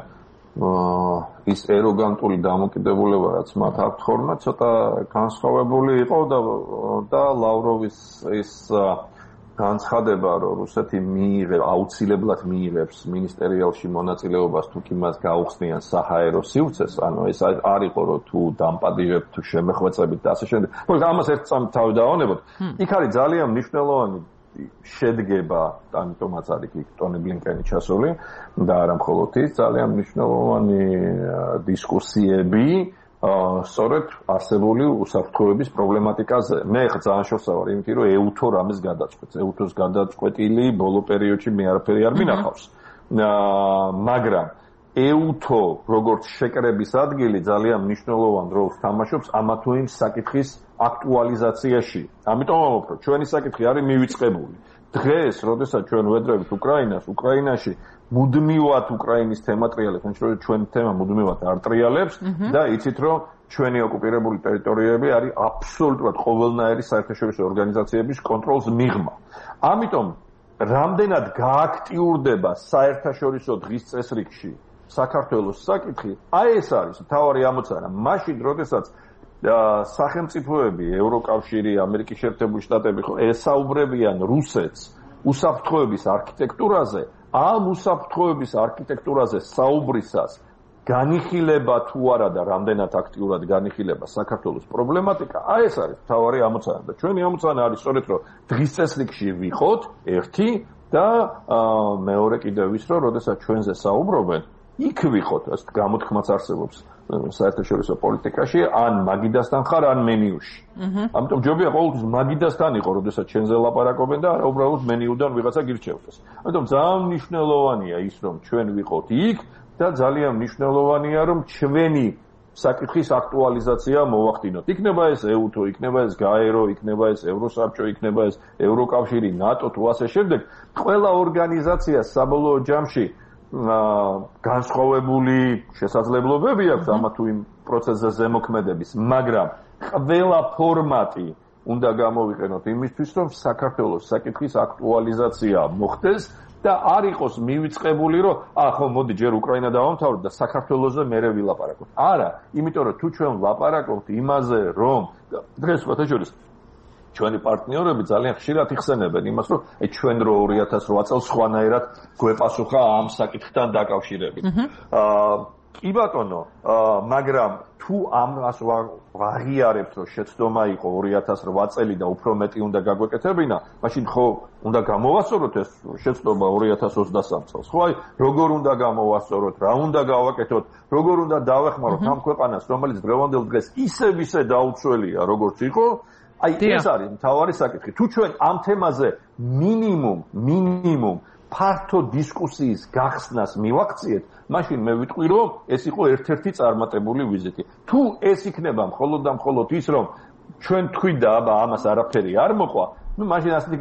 ის ეროგანტული დამოკიდებულება რაც მათ აქვთ ხორმე ცოტა განსხვავებული იყო და ლავროვის ის განცხადება, რომ რუსეთი აუცილებლად მიიღებს მინისტერიალში მონაწილეობას თუ კი მას გაუხსნიან საჰაერო სივრცეს, ანუ ეს არ იყო რომ თუ დამპადიჟებთ თუ შემეხვეწებით და ასე შემდეგ. მოკლედ ამას ერთ წამით თავი დავანებოთ. იქ არის ძალიან მნიშვნელოვანი შედგება, ამიტომაც არის იქ ტონი ბლინკენი ჩასული და არა მხოლოდ ის, ძალიან მნიშვნელოვანი დისკუსიები სწორედ არსებული უსაფრთხოების პრობლემატიკაზე. მე ხა ძალიან შორსავარ, იმიტომ რომ ეუთო რამის გადაწყვეტს. ეუთოს გადაწყვეტილი ბოლო პერიოდში მე არაფერი არ მინახავს. მაგრამ ეუთო როგორც შეკრების ადგილი ძალიან მნიშვნელოვან როლს თამაშობს ამა თუ იმ საკითხის აქტუალიზაციაში. ამიტომ ვამბობ, რომ ჩვენი საკითხი არის მივიწყებული. დღეს, როდესაც ჩვენ ვედრებით უკრაინაში მუდმივად უკრაინის თემა ტრიალებს, ანუ ჩვენი თემა მუდმივად არ ტრიალებს და იცით რომ ჩვენი ოკუპირებული ტერიტორიები არის აბსოლუტურად ყოველნაირი საერთაშორისო ორგანიზაციების კონტროლს მიღმა. ამიტომ რამდენად გააქტიურდება საერთაშორისო დღის წესრიგში საქართველოს საკითხი, აი ეს არის მთავარი ამოცანა. მაშინ, როდესაც სახელმწიფოები, ევროკავშირი, ამერიკის შეერთებული შტატები ესაუბრებიან რუსეთს უსაფრთხოების არქიტექტურაზე, ამ უსაფრთხოების არქიტექტურაზე საუბრისას განიხილება თუ არა და რამდენად აქტიურად განიხილება საქართველოს პრობლემატიკა, აი ეს არის მთავარი ამოცანა და ჩვენი ამოცანა არის სწორედ რომ დღის წესრიგში ვიყოთ ერთი და მეორე კიდევ ის რომ როდესაც ჩვენზე საუბრობენ იქ ვიყოთ, ასე გამოთქმაც არსებობს საერთაშორისო პოლიტიკაში, ან მაგიდასთან ხარ, ან მენიუში. ამიტომ ჯობია ყოველთვის მაგიდასთან იყო, როდესაც ჩვენზე ლაპარაკობენ და არა უბრალოდ მენიუდან ვიღაცა გირჩევდეს. ამიტომ ძალიან მნიშვნელოვანია ის, რომ ჩვენ ვიყოთ იქ და ძალიან მნიშვნელოვანია, რომ ჩვენი საკითხის აქტუალიზაცია მოვახდინოთ. იქნება ეს ეუთო, იქნება ეს გაერო, იქნება ეს ევროსაბჭო, იქნება ეს ევროკავშირი, ნატო თუ ასე შემდეგ. ყველა ორგანიზაცია საბოლოო ჯამში განსხვავებული შესაძლებლობები აქვს ამა თუ იმ პროცესზე ზემოქმედების, მაგრამ ყველა ფორმატი უნდა გამოვიყენოთ იმისთვის, რომ საქართველოს საკითხის აქტუალიზაცია მოხდეს და არ იყოს მივიწყებული, რომ ხო, მოდი ჯერ უკრაინა დავამთავროთ და საქართველოსზე მერე ვილაპარაკოთ. არა, იმიტომ რომ თუ ჩვენ ვლაპარაკობთ იმაზე, რომ დღეს შორის ჩვენი პარტნიორები ძალიან ხშირად იხსენებენ იმას, რომ ჩვენ რო 2008 წელს სხვანაირად გვეპასუხა ამ საკითხთან დაკავშირებით. კი ბატონო, მაგრამ თუ ამას ვაღიარებთ, რომ შეცდომა იყო 2008 წელი და უფრო მეტი უნდა გაგვეკეთებინა, მაშინ ხო უნდა გამოვასწოროთ ეს შეცდომა 2023 წელს. ხო, აი, როგორ უნდა გამოვასწოროთ, რა უნდა გავაკეთოთ, როგორ უნდა დავეხმაროთ ამ ქვეყანას, რომელიც დღევანდელ დღეს ისე დაუცველია, როგორც იყო. აი ეს არის მთავარი საკითხი. თუ ჩვენ ამ თემაზე მინიმუმ ფართო დისკუსიის გახსნას მივაქციეთ, მაშინ მე ვიტყვი, რომ ეს იყო ერთ-ერთი წარმატებული ვიზიტი. თუ ეს იქნება მხოლოდ და მხოლოდ ის, რომ ჩვენ თქვით და აბა ამას არაფერი არ მოყვა, მაშინ ასეთი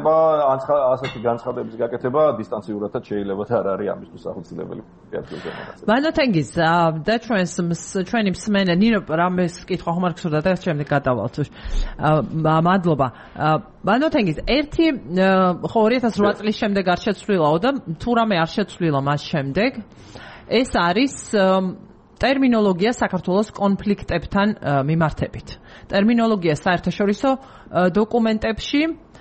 განცხადების გაკეთება დისტანციურადაც შეიძლება და არ არის ამისთვის ახორციელებელი. მანოთენგის და ჩვენი მსმენელი ნინო რამეს კითხვა ხომ არ გსურდა და შემდეგ გადავალთ. მადლობა. მანოთენგის ერთი ხო 2008 წლის შემდეგ არ შეცვლილაო და თუ რამე არ შეცვლილა მას შემდეგ ეს არის ტერმინოლოგია საქართველოს კონფლიქტებთან მიმართებით. ტერმინოლოგია საერთაშორისო დოკუმენტებში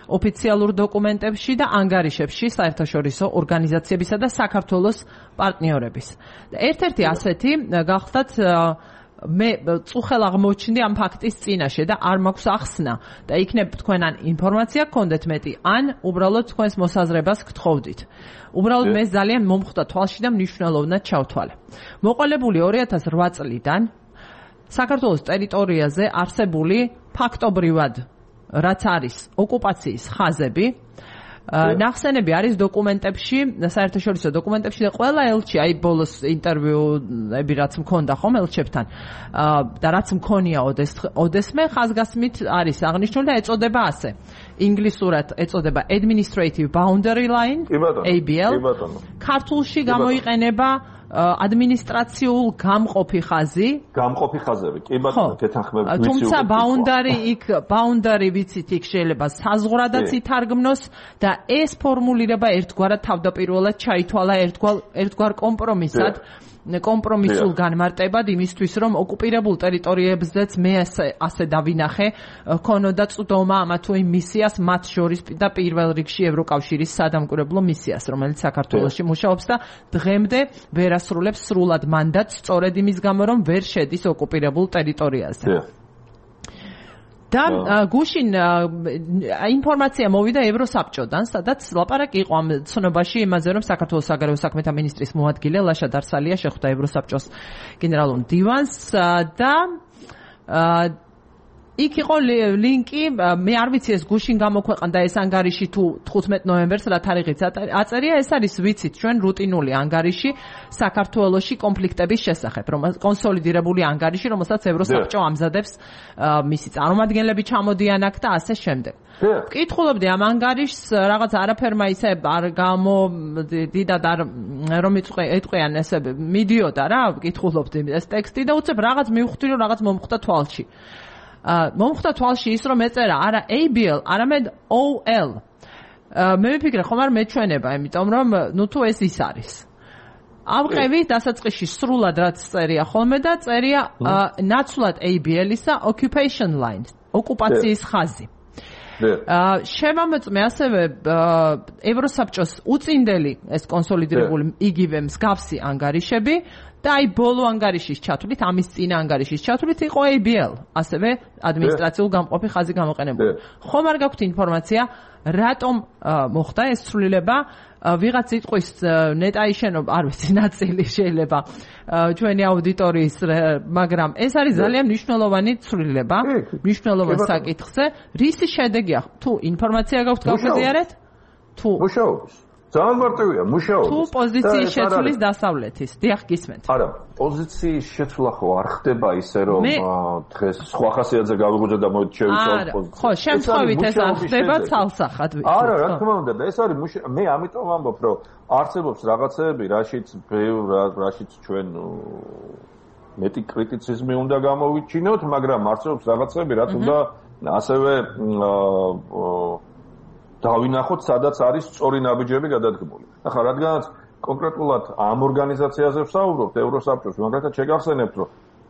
ოფიციალურ დოკუმენტებში და ანგარიშებში საერთაშორისო ორგანიზაციებისა და საქართველოს პარტნიორების. ერთ-ერთი ასეთი გახლდათ მე წუხელ აღმოჩნდი ამ ფაქტის წინაშე და არ მაქვს ახსნა და იქნებ თქვენ ან ინფორმაცია გქონდეთ მეტი ან უბრალოდ თქვენს მოსაზრებას გთხოვდით. უბრალოდ მე ძალიან მომხვდა თვალში და მნიშვნელოვნად ჩავთვალე. მოყოლებული 2008 წლიდან საქართველოს ტერიტორიაზე არსებული ფაქტობრივად რაც არის ოკუპაციის ხაზები ნახსენები არის დოკუმენტებში, საერთაშორისო დოკუმენტებში და ყველა ელჩი, აი ბოლოს ინტერვიუები რაც მქონდა ხომ ელჩებთან და რაც მქონია ოდესმე ხაზგასმით არის აღნიშნული და ეწოდება ასე. ინგლისურად ეწოდება Administrative Boundary Line, ABL. ქართულში გამოიყენება ადმინისტრაციულ გამყოფი ხაზი. გამყოფი ხაზები. კი ბატონო, გეთანხმებით ვიცი. თუმცა boundary ვიცით იქ შეიძლება საზღვრადაც ითარგმნოს და ეს ფორმულირება ერთგვარად თავდაპირველად ჩაითვალა ერთგვარ კომპრომისად. კომპრომისულ განმარტებად იმისთვის რომ ოკუპირებულ ტერიტორიებზეც მე ასე დავინახე ქონოდა წვდომა ამა თუ იმ მისიას მათ შორის და პირველ რიგში ევროკავშირის სადამკვირვებლო მისიას რომელიც საქართველოში მუშაობს და დღემდე ვერ ასრულებს სრულად მანდატს სწორედ იმის გამო რომ ვერ შედის ოკუპირებულ ტერიტორიაზე. და გუშინ ინფორმაცია მოვიდა ევროსაბჭოდან, სადაც ლაპარაკი იყო ამ ცნობაში იმაზე, რომ საქართველოს საგარეო საქმეთა მინისტრის მოადგილე ლაშა დარსალია შეხვდა ევროსაბჭოს გენერალურ დივანს და იქ იყო ლინკი, მე არ ვიცი ეს გუშინ გამოქვეყნდა ეს ანგარიში თუ 15 ნოემბერს რა თარიღით აწერია, ეს არის ვიცით ჩვენ რუტინული ანგარიში საქართველოში კონფლიქტების შესახებ, რომ კონსოლიდირებული ანგარიში, რომელსაც ევროსაბჭო ამზადებს მისი წარმომადგენლები ჩამოდიან აქ და ასე შემდეგ. ვკითხულობდი ამ ანგარიშს, რაღაც არაფერმა ისე არ გამოდიდად არ რომ ეტყვიან ესე მიდიოდა რა, ვკითხულობდი ეს ტექსტი და უცებ რაღაც მივხვდი რომ რაღაც მომხვდა თვალში. მომხდა თვალში ის რომ ეწერა არა ABL, არამედ OL. მე ვიფიქრე ხომ არ მეჩვენება, იმიტომ რომ ნუ თუ ეს ის არის. ავყევი დასაწყისში სრულად რაც წერია ხოლმე და წერია ნაცვლად ABL-ისა occupation line, ოკუპაციის ხაზი. შემამოწმე ასევე ევროსაბჭოს უწინდელი ეს კონსოლიდირებული იგივე მსგავსი ანგარიშები და აი ბოლო ანგარიშის ჩათვლით, ამის წინა ანგარიშის ჩათვლით იყო ABL, ასევე ადმინისტრაციულ გამყოფი ხაზი გამოყენებული. ხომ არ გაქვთ ინფორმაცია, რატომ მოხდა ეს ცვლილება? ვიღაც სიტყვის ნეტაი შენობა, არ ვიცი, ნაწილი შეიძლება ჩვენი აუდიტორიის, მაგრამ ეს არის ძალიან მნიშვნელოვანი ცვლილება, მნიშვნელოვანი საკითხზე. რისი შედეგია? თუ ინფორმაცია გაქვთ გავხიზიარეთ? თუ მუშაობის. ძალიან მარტივია, მუშაობის. თუ პოზიციის შეცვლის დასავლეთის, დიახ, გისმენთ. არა, პოზიციის შეცვლა ხო არ ხდება ისე რომ დღეს სხვა ხასიათზე გავიგოძა და მოვით შევიცვალოთ პოზიციას. ხო, შემთხვევით ეს არ ხდება ცალსახად. არა, რა თქმა უნდა, და ეს არის მე ამიტომ ვამბობ, რომ არსებობს რაღაცეები, რაშიც ჩვენ მეტი კრიტიციზმი უნდა გამოვიჩინოთ, მაგრამ არსებობს რაღაცეები, რაც უნდა ასევე დავინახოთ, სადაც არის სწორი ნაბიჯები გადადგმული. ახლა რადგანაც კონკრეტულად ამ ორგანიზაციაზე ვსაუბრობთ, ევროსაბჭოს, მაგალითად შეგახსენებთ, რომ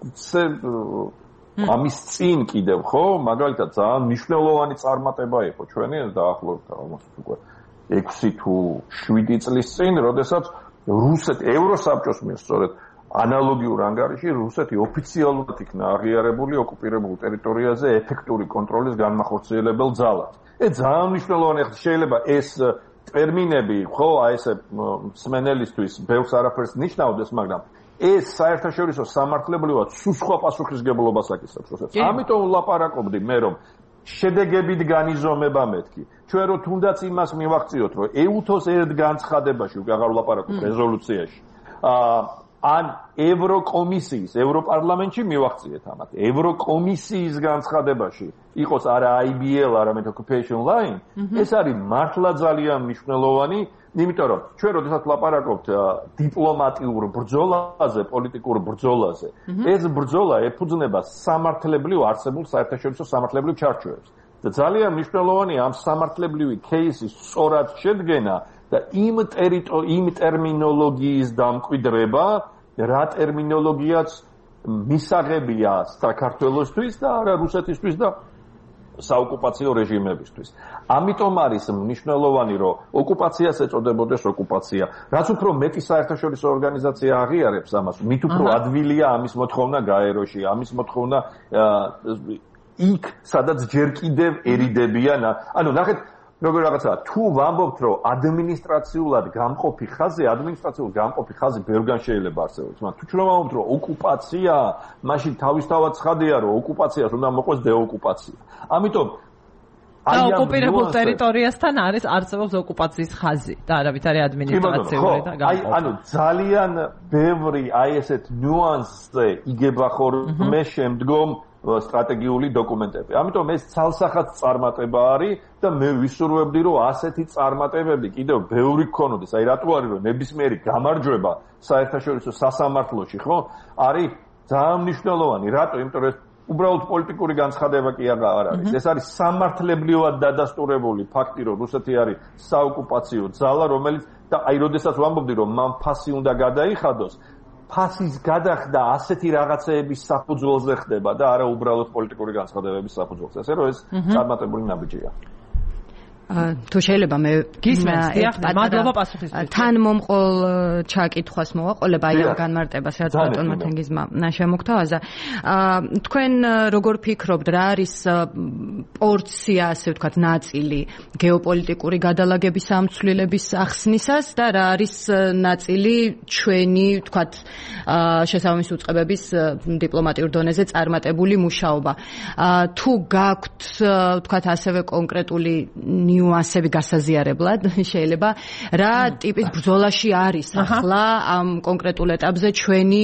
ამის წინ კიდევ, ხო, მაგალითად ძალიან მნიშვნელოვანი წარმატება იყო ჩვენი დაახლოებით ალბათ უკვე 6 თუ 7 წლის წინ, როდესაც ევროსაბჭოს მიერ სწორედ ანალოგიურ ანგარიში რუსეთი ოფიციალურად იქნა აღიარებული ოკუპირებულ ტერიტორიაზე ეფექტური კონტროლის განმახორციელებელ ძალად. ძალიან მნიშვნელოვანი, შეიძლება ეს ტერმინები, ხო, აი ესე მსმენელისთვის ბევრს არაფერს ნიშნავდეს, მაგრამ ეს საერთაშორისო სამართლებრივად სულ სხვა პასუხისგებლობას აკისრებს, როდესაც ამიტომ ვლაპარაკობდი მე რომ შედეგებით განიზომება მეთქი. ჩვენ რო თუნდაც იმას მივახციოთ, რომ EUTOS ერთ განცხადებაში უკვე აღარ ვლაპარაკობ რეზოლუციაში. ან ევროკომისიის, ევროპარლამენტში მივახციეთ ამათ. ევროკომისიის განცხადებაში იყოს არა IBL, არამედ occupation line, ეს არის მართლა ძალიან მნიშვნელოვანი, იმიტომ რომ ჩვენ როდესაც ლაპარაკობთ დიპლომატიურ ბრძოლაზე, პოლიტიკურ ბრძოლაზე, ეს ბრძოლა ეფუძნება სამართლებრივ არსებულ საერთაშორისო სამართლებრივ ჩარჩოებს. და ძალიან მნიშვნელოვანია ამ სამართლებრივი кейსის სწორად შედგენა და იმ ტერმინოლოგიის დამკვიდრება, რა ტერმინოლოგიაც მისაღებია საქართველოსთვის და არა რუსეთისთვის და საოკუპაციო რეჟიმებისთვის. ამიტომ არის მნიშვნელოვანი, რომ ოკუპაციას ეწოდებოდეს ოკუპაცია. რაც უფრო მეტი საერთაშორისო ორგანიზაცია აღიარებს ამას, მით უფრო ადვილია ამის მოთხოვნა გაეროში, ამის მოთხოვნა იქ, სადაც ჯერ კიდევ ერიდებიან. ანუ ნახეთ, როგორ რაღაცაა, თუ ვამბობთ, რომ ადმინისტრაციულად გამყოფი ხაზი ბევრგან შეიძლება არსებობს, მაგრამ თუ ვამბობთ, რომ ოკუპაცია, მაშინ თავისთავად ცხადია, რომ ოკუპაციას უნდა მოყვეს დეოკუპაცია. ამიტომ ოკუპირებულ ტერიტორიასთან არსებობს ოკუპაციის ხაზი და არავითარი ადმინისტრაციული და გამყოფი. ანუ ძალიან ბევრი ესეთ ნიუანსზე იგება ხოლმე შემდგომ სტრატეგიული დოკუმენტები. ამიტომ ეს ცალსახად წარმატება არის და მე ვისურვებდი, რომ ასეთი წარმატებები კიდევ ბევრი გქონოდეს. აი რატო არის, რომ ნებისმიერი გამარჯვება საერთაშორისო სასამართლოში, ხო? არის ძალიან მნიშვნელოვანი. რატო? იმიტომ რომ უბრალოდ პოლიტიკური განცხადება კი არ არის. ეს არის სამართლებრივად დადასტურებული ფაქტი, რომ რუსეთი არის საოკუპაციო ძალა, რომელიც და აი როდესაც ვამბობდი, რომ მან ფასი უნდა გადაიხადოს, ფასის გადახდა ასეთი რაღაცეების საფუძველზე ხდება და არა უბრალოდ პოლიტიკური განცხადებების საფუძველზე. ასე რომ ეს წარმატებული ნაბიჯია. თუ შეიძლება მე გისმენთ, მადლობა პასუხისთვის. თან მომყოლ ჩაკითხვას მოვაყოლებ აი ამ განმარტებას, რაც ბატონმა თენგიზმა შემოგთავაზა. თქვენ როგორ ფიქრობთ, რა არის პორცია, ასე ვთქვათ, ნაწილი გეოპოლიტიკური გადალაგების ამცვლელების ახსნისას და რა არის ნაწილი ჩვენი, ვთქვათ, შესაბამის უწყებების დიპლომატიურ დონეზე წარმატებული მუშაობა. თუ გაქვთ, ვთქვათ, ასევე კონკრეტული ნიუანსები გასაზიარებლად შეიძლება რა ტიპის ბრძოლაში არის ახლა ამ კონკრეტულ ეტაპზე ჩვენი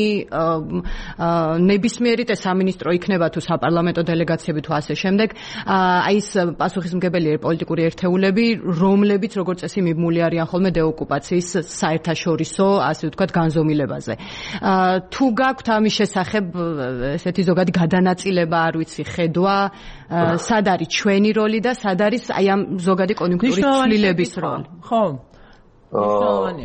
ნებისმიერი სამინისტრო იქნება თუ საპარლამენტო დელეგაციები თუ ასე შემდეგ აი ეს პასუხისმგებელი პოლიტიკური ერთეულები რომლებიც როგორც წესი მიბმული არიან ხოლმე დეოკუპაციის საერთაშორისო ასე ვთქვათ განზომილებაზე თუ გაქვთ ამის შესახებ ესეთი ზოგადი გადანაწილება არ ვიცი ხედვა სად არის ჩვენი როლი და სად არის აი ამ ზოგადი კონიუნქტურის ცვლილების როლი. ხო. მნიშვნელოვანია.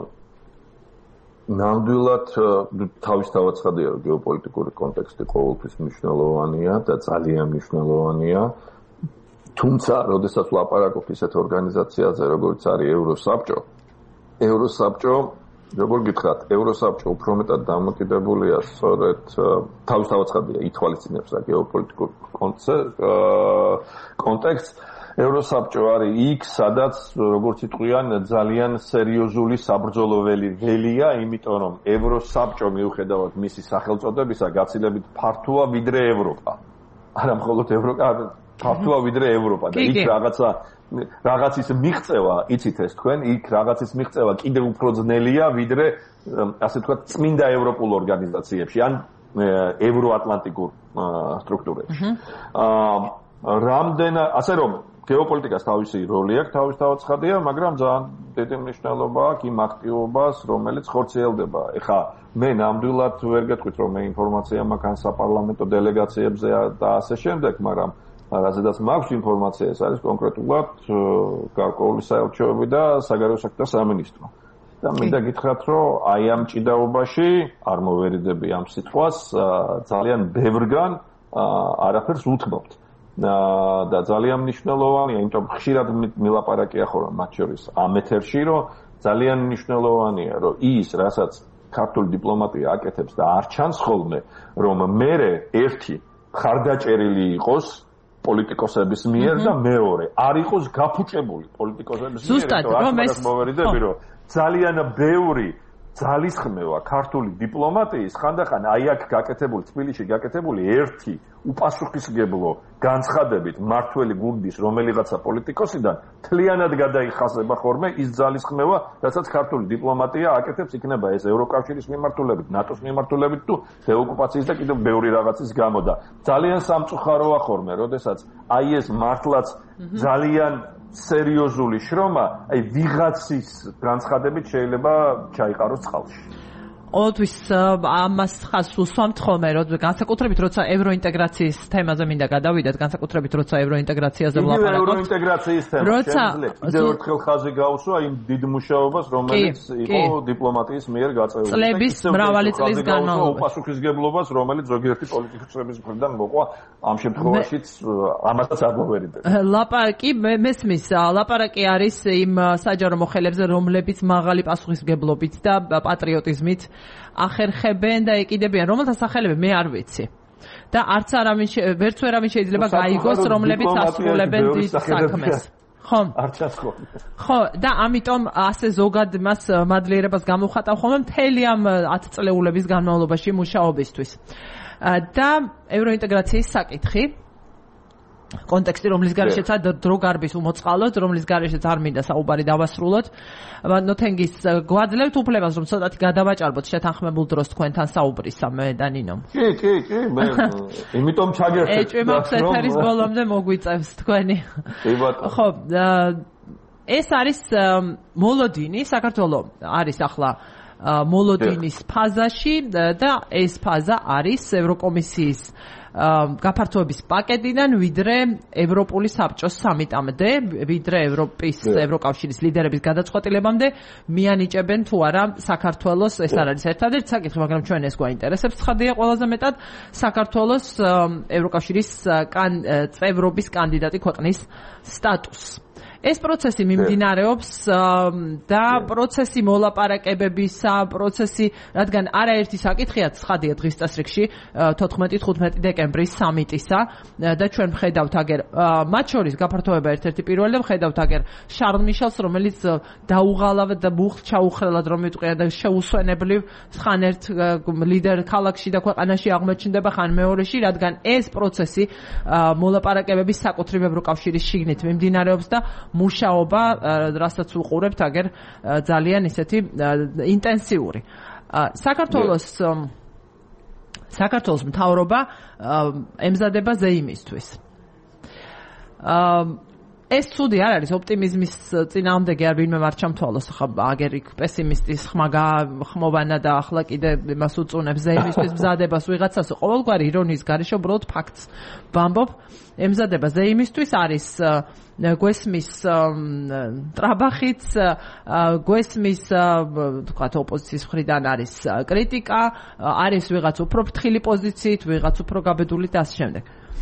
ნამდვილად თავისთავად ცხადია, რომ გეოპოლიტიკური კონტექსტი ყოველთვის მნიშვნელოვანია და ძალიან მნიშვნელოვანია. თუმცა, როდესაც ვლაპარაკობ ისეთ ორგანიზაციაზე, როგორც არის ევროსაბჭო, როგორ გითხრათ, ევროსაბჭო უფრო მეტად დამოკიდებულია სწორედ თავისთავად ცხადია, ითვალისწინებს რა გეოპოლიტიკურ კონტექსტს. ევროსაბჭო არის იქ, სადაც როგორც იტყვიან, ძალიან სერიოზული საბრძოლო ველია, იმიტომ რომ ევროსაბჭო მიუხედავად მისი სახელწოდებისა გაცილებით ფართოა ვიდრე ევროპა. არა მხოლოდ ევროპა, ფართოა ვიდრე ევროპა და იქ რაღაცის მიღწევა, იცით ეს თქვენ, იქ რაღაცის მიღწევა კიდევ უფრო ძნელია ვიდრე ასე ვთქვათ წმინდა ევროპულ ორგანიზაციებში ან ევროატლანტიკურ სტრუქტურებში. ასე რომ გეოპოლიტიკას თავისი როლი აქვს, თავისთავად ცხადია, მაგრამ ძალიან დიდი მნიშვნელობა აქვს იმ აქტივობას, რომელიც ხორციელდება. ეხლა მე ნამდვილად ვერ გეტყვით, რომ მე ინფორმაცია მაქვს ან საპარლამენტო დელეგაციებზე და ასე შემდეგ, მაგრამ რაზედაც მაქვს ინფორმაცია, ეს არის კონკრეტულად გარკვეული საელჩოები და საგარეო საქმეთა სამინისტრო. და მინდა გითხრათ, რომ აი ამ ჭიდაობაში არ მოვერიდები ამ სიტყვას, ძალიან ბევრგან არაფერს უთმობთ. და ძალიან მნიშვნელოვანია, იმიტომ ხშირად მილაპარაკია ხოლმე მათ შორის ამ ეთერში, რომ ძალიან მნიშვნელოვანია, რომ ის, რასაც ქართული დიპლომატია აკეთებს და არ ჩანს ხოლმე, რომ მერე ერთი ხარდაჭერილი იყოს პოლიტიკოსების მიერ და მეორე არ იყოს გაფუჭებული პოლიტიკოსების მიერ, რომ ეს მოვერიდები, რომ ძალიან ბევრი ძალისხმევა ქართული დიპლომატიის ხანდახან აი აქ გაკეთებული, თბილისში გაკეთებული ერთი უპასუხისმგებლო განცხადებით მართველი გუნდის რომელიღაცა პოლიტიკოსიდან თლიანად გადაიხაზება ხოლმე ის ძალისხმევა, რასაც ქართული დიპლომატია აკეთებს, იქნება ეს ევროკავშირის მიმართულებით, ნატოს მიმართულებით თუ დეოკუპაციის და კიდევ ბევრი რაღაცის გამო და ძალიან სამწუხაროა ხოლმე, როდესაც აი ეს მართლაც ძალიან სერიოზული შრომა, აი ვიღაცის განცხადებით შეიძლება ჩაიყაროს წყალში. ყოველთვის ამას ხაზს უსვამთ ხოლმე, რომ განსაკუთრებით როცა ევროინტეგრაციის თემაზე მინდა გადავიდეთ, განსაკუთრებით როცა ევროინტეგრაციაზე ვლაპარაკობთ. ევროინტეგრაციის თემა. როცა ერთხელ ხაზი გაუსვა იმ დიდ მუშაობას, რომელიც იყო დიპლომატიის მიერ გაწეული. წლების მრავალი წლის განმავლობაში. უპასუხისგებლობას, რომელიც ზოგიერთი პოლიტიკოსების მხრიდან მოყვა, ამ შემთხვევაშიც ამასაც არ მოვერიდებ. ლაპარაკი მესმის, ლაპარაკი არის იმ საჯარო მოხელებზე, რომლებიც მაღალი პასუხისგებლობით და პატრიოტიზმით ახერხებენ და ეკიდებიან, რომელთა სახელები მე არ ვიცი. და არც ვერც ვერავინ შეიძლება გაიგოს, რომლებიც ასრულებენ დიდ საქმეს. ხო, არ ჩასხობ. ხო, და ამიტომ ასე ზოგად მას მადლიერებას გამოვხატავ ხოლმე მთელი ამ 10 წლეულების განმავლობაში მუშაობისთვის. და ევროინტეგრაციის საკითხი კონტექსტი, რომლის გარეშეც დრო გარბის უმოწყალოთ, რომლის გარეშეც არ მინდა საუბარი დავასრულოთ. ნოთენგის გვაძლევთ უფლებას, რომ ცოტათი გადავაჭარბოთ შეთანხმებულ დროს თქვენთან საუბრისა მე და ნინო. კი, მე იმიტომ ჩაგერთეთ. ეჭვმაქვს ეთერის ბოლომდე მოგვიწევს თქვენი. ხო, ეს არის მოლოდინი, საქართველოს არის ახლა მოლოდინის ფაზაში და ეს ფაზა არის ევროკომისიის გაფართოების პაკეტიდან ვიდრე ევროპული საბჭოს სამიტამდე, ვიდრე ევროკავშირის ლიდერების გადაწყვეტილებამდე მიანიჭებენ თუ არა საქართველოს, ეს არ არის ერთადერთი საკითხი, მაგრამ ჩვენ ეს გვაინტერესებს ცხადია ყველაზე მეტად საქართველოს ევროკავშირის წევრობის კანდიდატი ქვეყნის სტატუსს. ეს პროცესი მიმდინარეობს და პროცესი მოლაპარაკებებისა, რადგან არაერთი საკითხია ცხადია დღის წესრიგში 14-15 დეკემბრის სამიტისა და ჩვენ ვხედავთ აგერ მათ შორის გაფართოება ერთ-ერთი პირველი და ვხედავთ აგერ შარლ მიშელს, რომელიც დაუღალავ და მუხლ ჩაუხრელად რომ ვიტყვია და შეუსვენებლივ ხან ერთ ლიდერ ქალაქში და ქვეყანაში აღმოჩნდება, ხან მეორეში, რადგან ეს პროცესი მოლაპარაკებების საკუთრივ ევროკავშირის შიგნით მიმდინარეობს და მუშაობა, რასაც ვუყურებთ, აგერ ძალიან ისეთი ინტენსიური. საქართველოს მთავრობა ემზადება ზეიმისთვის. ეს ცუდი არ არის, ოპტიმიზმის წინააღმდეგი არ ვინმე არ ჩამთვალოს, ხა აგერ იქ პესიმისტის ხმოვანა და ახლა კიდე იმას უწუნებს ზეიმისთვის მზადებას ვიღაცას, ყოველგვარი ირონიის გარეშე უბრალოდ ფაქტს ვამბობ. ემზადება ზეიმისთვის, არის გვესმის ტრაბახიც, გვესმის თქვათ ოპოზიციის მხრიდან არის კრიტიკა, არის ვიღაც უფრო ფრთხილი პოზიციით, ვიღაც უფრო გაბედული და ასე შემდეგ.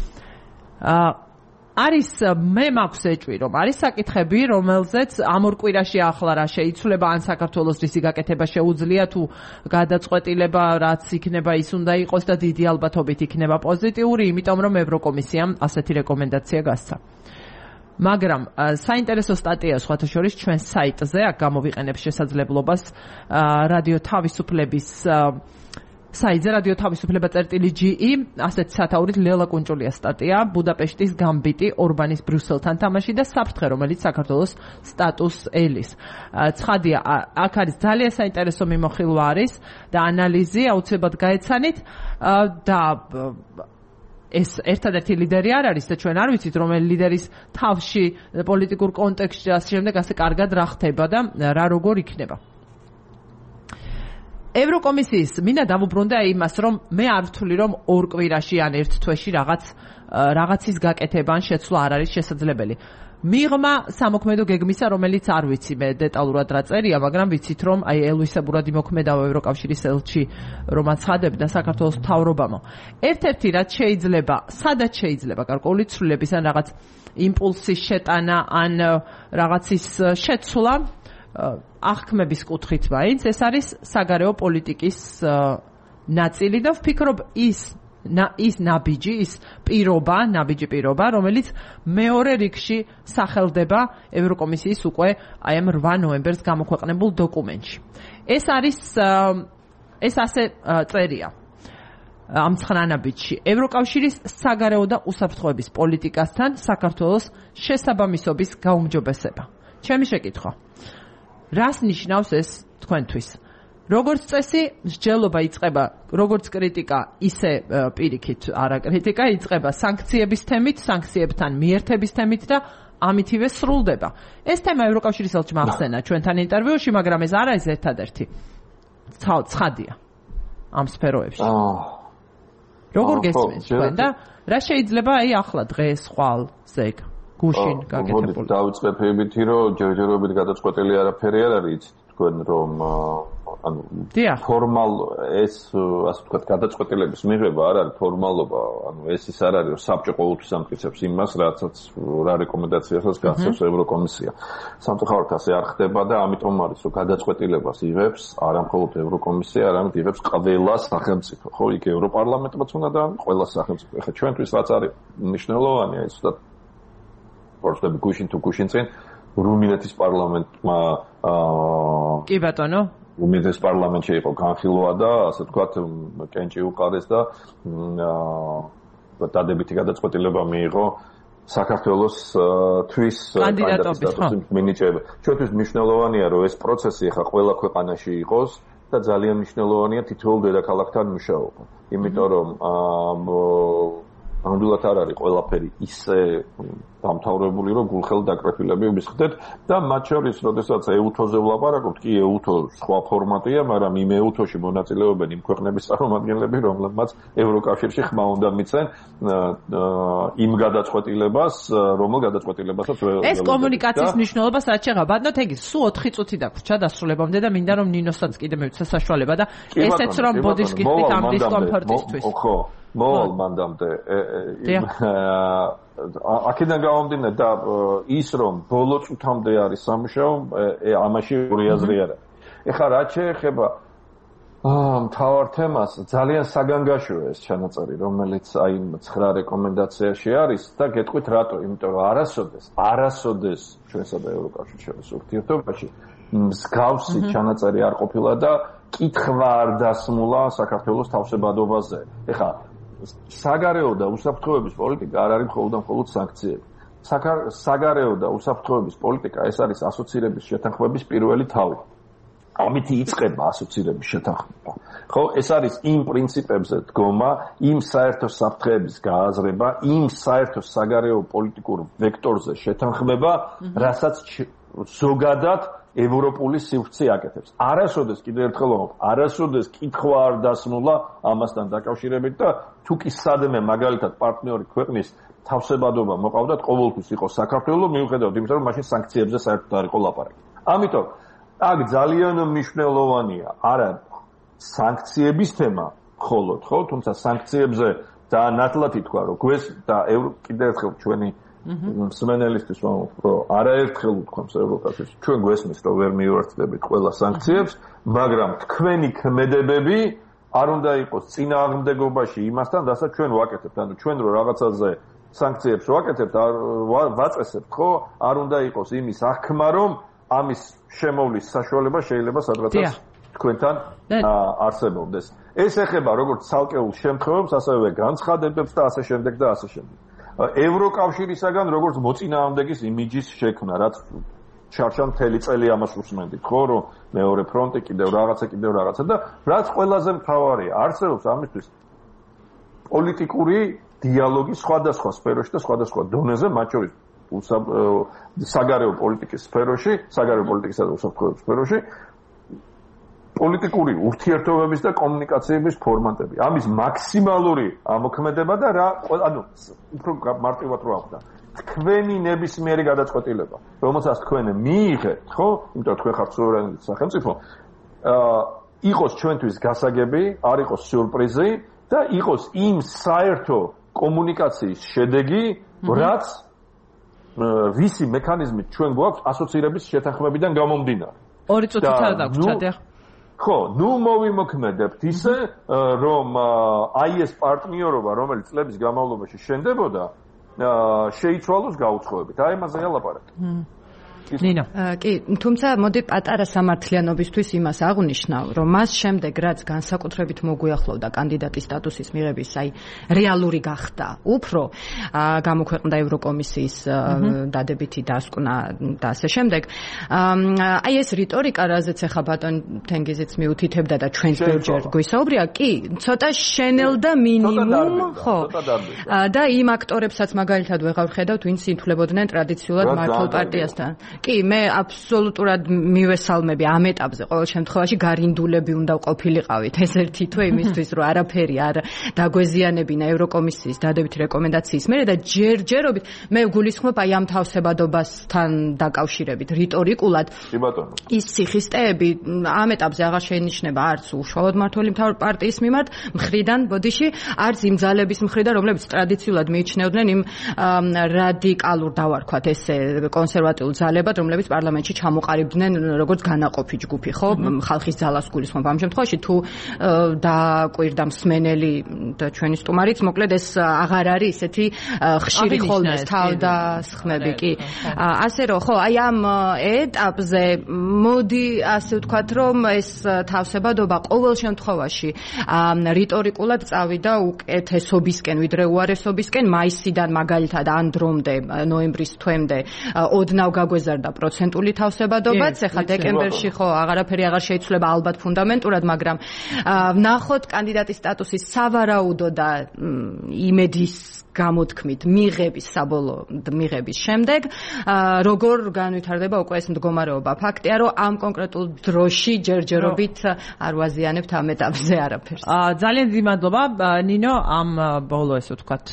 არის მე მაქვს ეჭვი, რომ არის საკითხები, რომელზეც ამ ორ კვირაში ახლა რა შეიცვლება, ან საქართველოს რისი გაკეთება შეუძლია, თუ გადაწყვეტილება რაც იქნება ის უნდა იყოს და დიდი ალბათობით იქნება პოზიტიური, იმიტომ რომ ევროკომისიამ ასეთი რეკომენდაცია გასცა. მაგრამ საინტერესო სტატია სხვათა შორის ჩვენ საიტზე, აქ გამოვიყენებ შესაძლებლობას რადიო თავისუფლების საიტზე რადიო თავისუფლება.ge ასეთ სათაურით ლელა კუნჭულია სტატია ბუდაპეშტის გამბიტი ორბანის ბრიუსელთან თამაში და საფრთხე, რომელიც საქართველოს სტატუსს ელის. ცხადია, აქ არის ძალიან საინტერესო მიმოხილვა არის და ანალიზი აუცილებლად გაეცანით და ეს ერთადერთი ლიდერი არ არის და ჩვენ არ ვიცით, რომელი ლიდერის თავში პოლიტიკურ კონტექსტში ასე შემდეგ ასე კარგად რა ხდება და რა როგორ იქნება. ევროკომისიის მინდა დავუბრუნდე იმას, რომ მე არ ვთვლი, რომ ორ კვირაში ან ერთ თვეში რაღაცის გაკეთება ან შეცვლა არ არის შესაძლებელი. მიღმა სამოქმედო გეგმისა, რომელიც არ ვიცი მე დეტალურად რა წერია, მაგრამ ვიცით, რომ აი ელვისა ბურადიმოქმედავა ევროკავშირის ელჩი რომ აცხადებდა საქართველოს მთავრობამო. ერთ-ერთი რაც შეიძლება, სადაც შეიძლება გარკვეული ცვლილების ან რაღაც იმპულსის შეტანა ან რაღაცის შეცვლა აღქმების კუთხით მაინც ეს არის საგარეო პოლიტიკის ნაწილი და ვფიქრობ ის ნაბიჯი, ის ნაბიჯი პირობა, რომელიც მეორე რიგში სახელდება ევროკომისიის უკვე აი ამ 8 ნოემბერს გამოქვეყნებულ დოკუმენტში. ეს ასე წერია ამ ცხრანაბიჯში. ევროკავშირის საგარეო და უსაფრთხოების პოლიტიკასთან საქართველოს შესაბამისობის გაუმჯობესება. ჩემი შეკითხვა. რას ნიშნავს ეს თქვენთვის? როგორც წესი, მსჯელობა იწყება როგორც კრიტიკა, ისე პირიქით არა კრიტიკა, იწყება სანქციების თემით, სანქციებთან მიერთების თემით და ამითივე სრულდება. ეს თემა ევროკავშირის ელჩმა ახსენა ჩვენთან ინტერვიუში, მაგრამ ეს არ არის ერთადერთი. ცხადია ამ სფეროებში. როგორ გესმენთ თქვენ და რა შეიძლება აი ახლა დღეს ხვალ ზეგ გუშინ გაკეთებული. დავიწყებებითი რომ ჯერჯერობით გადაწყვეტილი არაფერი არ არის თქვენ რომ ანუ ფორმალ ეს ასე ვთქვათ გადაწყვეტილების მიღება არ არის ფორმალობა ანუ ეს ის არ არის რომ საბჭო ყოველთვის ამტკიცებს იმას რასაც რა რეკომენდაციასაც გასცემს ევროკომისია სამწუხაროდ ასე არ ხდება და ამიტომ არის რომ გადაწყვეტილებას იღებს არა მხოლოდ ევროკომისია არამედ იღებს ყველა სახელმწიფო ხო იქ ევროპარლამენტმაც უნდა და ყველა სახელმწიფო ეხლა ჩვენთვის რაც არის მნიშვნელოვანია ის უბრალოდ პროცედურები გუშინ თუ გუშინ წინ რუმინეთის პარლამენტმა კი ბატონო რუმინეთის პარლამენტში იყო განხილვა და ასე ვთქვათ კენჭი უყარეს და დადებითი გადაწყვეტილება მიიღო საქართველოს თვის კანდიდატობის მინიჭება. ჩვენთვის მნიშვნელოვანია რომ ეს პროცესი ახლა ყველა ქვეყანაში იყოს და ძალიან მნიშვნელოვანია თითოეულ დედაქალაქთან მუშაობა. იმიტომ რომ ნამდვილად არ არის ყველაფერი ისე დამთავრებული, რომ გულხელ დაკრეფილები ვისხდეთ და მათ შორის, როდესაც ეუთოზე ვლაპარაკობთ, კი ეუთო სხვა ფორმატია, მაგრამ იმ ეუთოში მონაწილეობენ იმ ქვეყნების წარმომადგენლები, რომლებმაც ევროკავშირში ხმა უნდა მიცენ იმ გადაწყვეტილებას, რომელ გადაწყვეტილებასაც ეს კომუნიკაციის მნიშვნელობა რაც შეღა. ბატონო თენგიზ, სულ 4 წუთი დაგვრჩა დასრულებამდე და მინდა რომ ნინოსაც კიდე მივცე საშუალება და ესეც რომ ბოდის გიხდით ამ დისკომფორტისთვის. ხო მოვალ მანდამდე აქედან გამომდინარე და ის რომ ბოლო წუთამდე არის სამუშაო ამაში ორი აზრი არა. ეხლა რაც შეეხება მთავარ თემას ძალიან საგანგაშოა ეს ჩანაწერი რომელიც აი 9 რეკომენდაციაში არის და გეტყვით რატო იმიტომ რომ არასოდეს ჩვენსა და ევროკავშირის შორის ურთიერთობაში მსგავსი ჩანაწერი არ ყოფილა და კითხვა არ დასმულა საქართველოს თავსებადობაზე. ეხლა საგარეო და უსაფრთხოების პოლიტიკა არ არის მხოლოდ სანქციები. საგარეო და უსაფრთხოების პოლიტიკა ეს არის ასოცირების შეთანხმების პირველი თავი. ამით იწყება ასოცირების შეთანხმება. ხო, ეს არის იმ პრინციპებზე დგომა, იმ საერთო საფრთხეების გააზრება, იმ საერთო საგარეო პოლიტიკურ ვექტორზე შეთანხმება, რასაც ზოგადად ევროპული სივრცე აკეთებს. არასოდეს კიდევ ერთხელ ვამბობ, არასოდეს კითხვა არ დასმულა ამასთან დაკავშირებით და თუ კი სადმე მაგალითად პარტნიორი ქვეყნის თავსებადობა მოყავდათ, ყოველთვის იყო საქართველოს, მიუხედავად იმისა, რომ მაშინ სანქციებზე საერთოდ არ იყო ლაპარაკი. ამიტომ აქ ძალიან მნიშვნელოვანია არა სანქციების თემა მხოლოდ, ხო, თუმცა სანქციებზე და ნათლად ითქვა, რომ გვეს და კიდევ ერთხელ ჩვენი მსმენელისთვის ვამბობ, რომ არაერთხელ უთქვამს ევროკავშირს, ჩვენ გვესმის, რომ ვერ მიუერთდებით ყველა სანქციებს, მაგრამ თქვენი ქმედებები არ უნდა იყოს წინააღმდეგობაში იმასთან, რასაც ჩვენ ვაკეთებთ. ანუ ჩვენ რო რაღაცაზე სანქციებს ვაკეთებთ, ვაწესებთ, ხო, არ უნდა იყოს იმის აღქმა, რომ ამის შემოვლის საშუალება შეიძლება სადღაც თქვენთან არსებობდეს. ეს ეხება როგორც ცალკეულ შემთხვევებს, ასევე განცხადებებს და ასე შემდეგ და ასე შემდეგ. ევროკავშირისაგან როგორც მოწინააღმდეგის იმიჯის შექმნა, რაც ჩარჩა მთელი წელი ამას უსმენდით, ხო, რომ მეორე ფრონტი კიდევ რაღაცა და რაც ყველაზე მთავარია, არსებობს ამისთვის პოლიტიკური დიალოგი სხვადასხვა სფეროში და სხვადასხვა დონეზე, მათ შორის საგარეო პოლიტიკის სფეროში, საგარეო პოლიტიკისა და უსაფრთხოების სფეროში პოლიტიკური ურთიერთობების და კომუნიკაციების ფორმატები. ამის მაქსიმალური ამოქმედება და რა, ანუ უფრო მარტივად რო აღდა. თქვენი ნებისმიერი გადაწყვეტილება, რომელსაც თქვენ მიიღეთ, ხო? იმიტომ თქვენ ხართ სუვერენი სახელმწიფო, იყოს ჩვენთვის გასაგები, არ იყოს სიურპრიზი და იყოს იმ საერთო კომუნიკაციის შედეგი, რაც ვისი მექანიზმით ჩვენ გვაქვს ასოცირების შეთანხმებიდან გამომდინარე. 2 წუთით არ დაგვრჩათ. ხო, ნუ მოვიმოქმედებთ ისე, რომ აი ეს პარტნიორობა, რომელიც წლების განმავლობაში შენდებოდა, შეიცვალოს გაუცხოებით. აი ამაზეა ლაპარაკი. ნინო. კი, თუმცა მოდი პატარა სამართლიანობისთვის იმას აღვნიშნავ, რომ მას შემდეგ რაც განსაკუთრებით მოგვიახლოვდა კანდიდატის სტატუსის მიღების, აი რეალური გახდა, უფრო გამოქვეყნდა ევროკომისიის დადებითი დასკვნა და ასე შემდეგ. აი ეს რიტორიკა, რაზეც ახლა ბატონ თენგიზიც მიუთითებდა და ჩვენს ბევრჯერ გვისაუბრია, კი, ცოტა შენელდა მინიმუმ, ხო. და იმ აქტორებსაც მაგალითად ვეღარ ვხედავთ, ვინც ითვლებოდნენ ტრადიციულად მართლ პარტიასთან. კი, მე აბსოლუტურად მივესალმები ამ ეტაპზე ყოველ შემთხვევაში გარინდულები უნდა ყოფილიყავით. ეს ერთი თვე იმისთვის, რომ არაფერი არ დაგვეზიანებინა ევროკომისიის დადებითი რეკომენდაციის მერე და ჯერჯერობით მე გულისხმობ აი ამ თავსებადობასთან დაკავშირებით რიტორიკულად. კი ბატონო. ის სიხისტეები ამ ეტაპზე აღარ შეინიშნება არც უშუალოდ მმართველი მთავარი პარტიის მიმართ მხრიდან ბოდიში, არც იმ ძალების მხრიდან, რომლებიც ტრადიციულად მიიჩნევდნენ იმ რადიკალურ დავარქვათ ესე კონსერვატიულ ძალებად, რომლებიც პარლამენტში ჩამოყალიბდნენ როგორც განაყოფი ჯგუფი, ხო? ხალხის ძალას გულისხმობ. ამ შემთხვევაში თუ დაკვირდა მსმენელი და ჩვენი სტუმარიც, მოკლედ ეს აღარ არის ისეთი ხშირი ხოლმე თავდასხმები, კი. ასე რომ, ხო, აი ამ ეტაპზე მოდი ასე ვთქვათ, რომ ეს თავსებადობა ყოველ შემთხვევაში რიტორიკულად წავიდა უკეთესობისკენ, ვიდრე უარესობისკენ. მაისიდან მაგალითად ან დრომდე, ნოემბრის თვემდე ოდნავ გაგვეზარდა პროცენტული თავსებადობაც. ეხლა დეკემბერში ხო აღარაფერი აღარ შეიცვლება ალბათ ფუნდამენტურად, მაგრამ ვნახოთ კანდიდატის სტატუსის სავარაუდო და იმედის გამოთქმით მიღების საბოლოო მიღების შემდეგ როგორ განვითარდება უკვე ეს მდგომარეობა. ფაქტია, რომ ამ კონკრეტულ დროში ჯერჯერობით არ ვაზიანებთ ამ ეტაპზე არაფერს. ძალიან დიდი მადლობა ნინო ამ ბოლო ესე ვთქვათ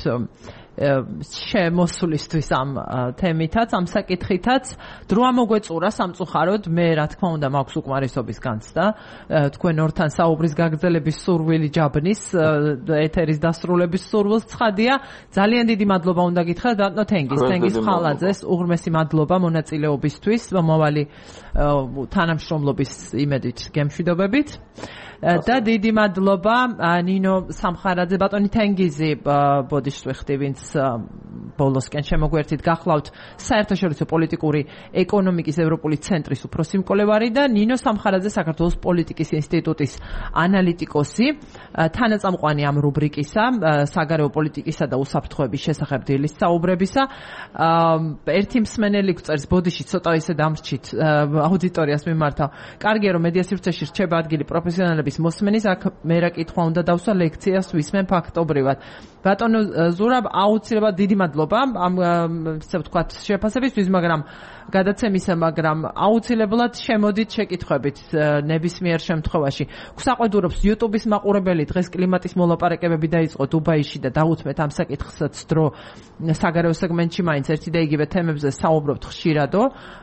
შემოსვლისთვის ამ თემითაც, ამ საკითხითაც. დრო ამოგვეწურა სამწუხაროდ, მე რა თქმა უნდა მაქვს უკმარისობის განცდა თქვენ ორთან საუბრის გაგრძელების სურვილი ჯაბნის, ეთერის დასრულების სურვილს ცხადია. ძალიან დიდი მადლობა უნდა გითხრა ბატონო თენგის ხალაძეს, უღრმესი მადლობა მონაწილეობისთვის, მომავალი თანამშრომლობის იმედით, გემშვიდობებით. და დიდი მადლობა ნინო სამხარაძე, ბატონი თენგიზი ბოდიში ვიხდი, ვინც ბოლოსკენ შემოგვერთით. გახლავთ საერთაშორისო პოლიტიკური ეკონომიკის ევროპული ცენტრის უფროსი მკვლევარი და ნინო სამხარაძე, საქართველოს პოლიტიკის ინსტიტუტის ანალიტიკოსი, თანაწამყვანი ამ რუბრიკისა, საგარეო პოლიტიკისა და უსაფრთხოების შესახებ დილის საუბრებისა. ერთი მსმენელი გვწერს, ბოდიში ცოტა ისე დამრჩით აუდიტორიას მიმართავ. კარგია, რომ მედია სივრცეში რჩება ადგილი პროფესიონალების მოსმენის, აქ მე რა კითხვა უნდა დავსვა, ლექციას ვისმენ ფაქტობრივად. ბატონო ზურაბ, აუცილებლად დიდი მადლობა ამ ისე ვთქვათ შეფასებისთვის, მაგრამ გადაცემისა, მაგრამ აუცილებლად შემოდით შეკითხვებით ნებისმიერ შემთხვევაში. გვსაყვედურობს YouTube-ის მაყურებელი, დღეს კლიმატის მოლაპარაკებები დაიწყო დუბაიში და დაუთმეთ ამ საკითხსაც დრო საგარეო სეგმენტში მაინც ერთი და იგივე თემებზე საუბრობთ ხშირადო.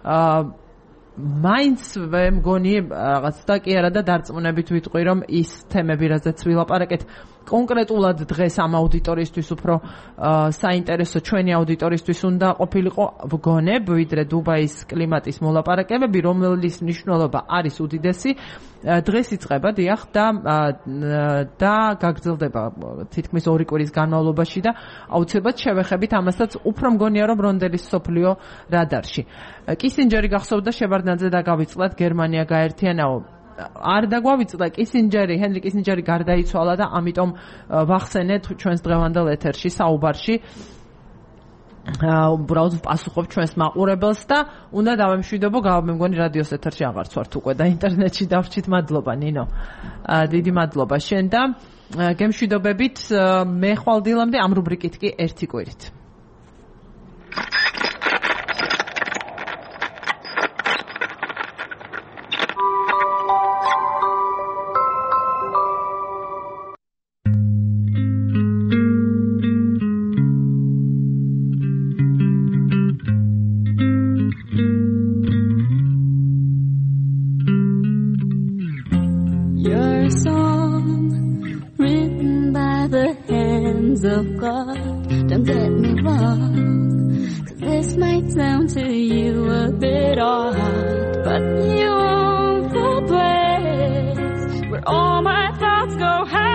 მაინც მგონი რაღაც და კი არა და დარწმუნებით ვიტყვი, რომ ის თემები, რაზეც ვილაპარაკეთ, კონკრეტულად დღეს ამ აუდიტორიისთვის უფრო საინტერესო ჩვენი აუდიტორიისთვის უნდა ყოფილიყო ვგონებ, ვიდრე დუბაის კლიმატის მოლაპარაკებები, რომლის მნიშვნელობა არის უდიდესი. დღეს იწყება, დიახ, და გაგრძელდება თითქმის 2 კვირის განმავლობაში და აუცილებლად შევეხებით ამასაც. უფრო მგონია, რომ რონდელის სოფლიო რადარში. კისინჯერი გახსოვდა შევარდნაძე და გავიწყლათ გერმანია გაერთიანაო. არ დაგვავიწყდა ჰენრი კისინჯერი გარდაიცვალა და ამიტომ ვახსენეთ ჩვენს დღევანდელ ეთერში საუბარში. უბრალოდ პასუხობ ჩვენს მაყურებელს და უნდა დავემშვიდობო, მე მგონი რადიოს ეთერში აღარც ვართ უკვე და ინტერნეტში დავრჩით. მადლობა ნინო, დიდი მადლობა შენ და გემშვიდობებით. მე ხვალ დილამდე ამ რუბრიკით კი ერთი კვირით. Of God, don't get me wrong, 'cause this might sound to you a bit odd, but you own the place where all my thoughts go.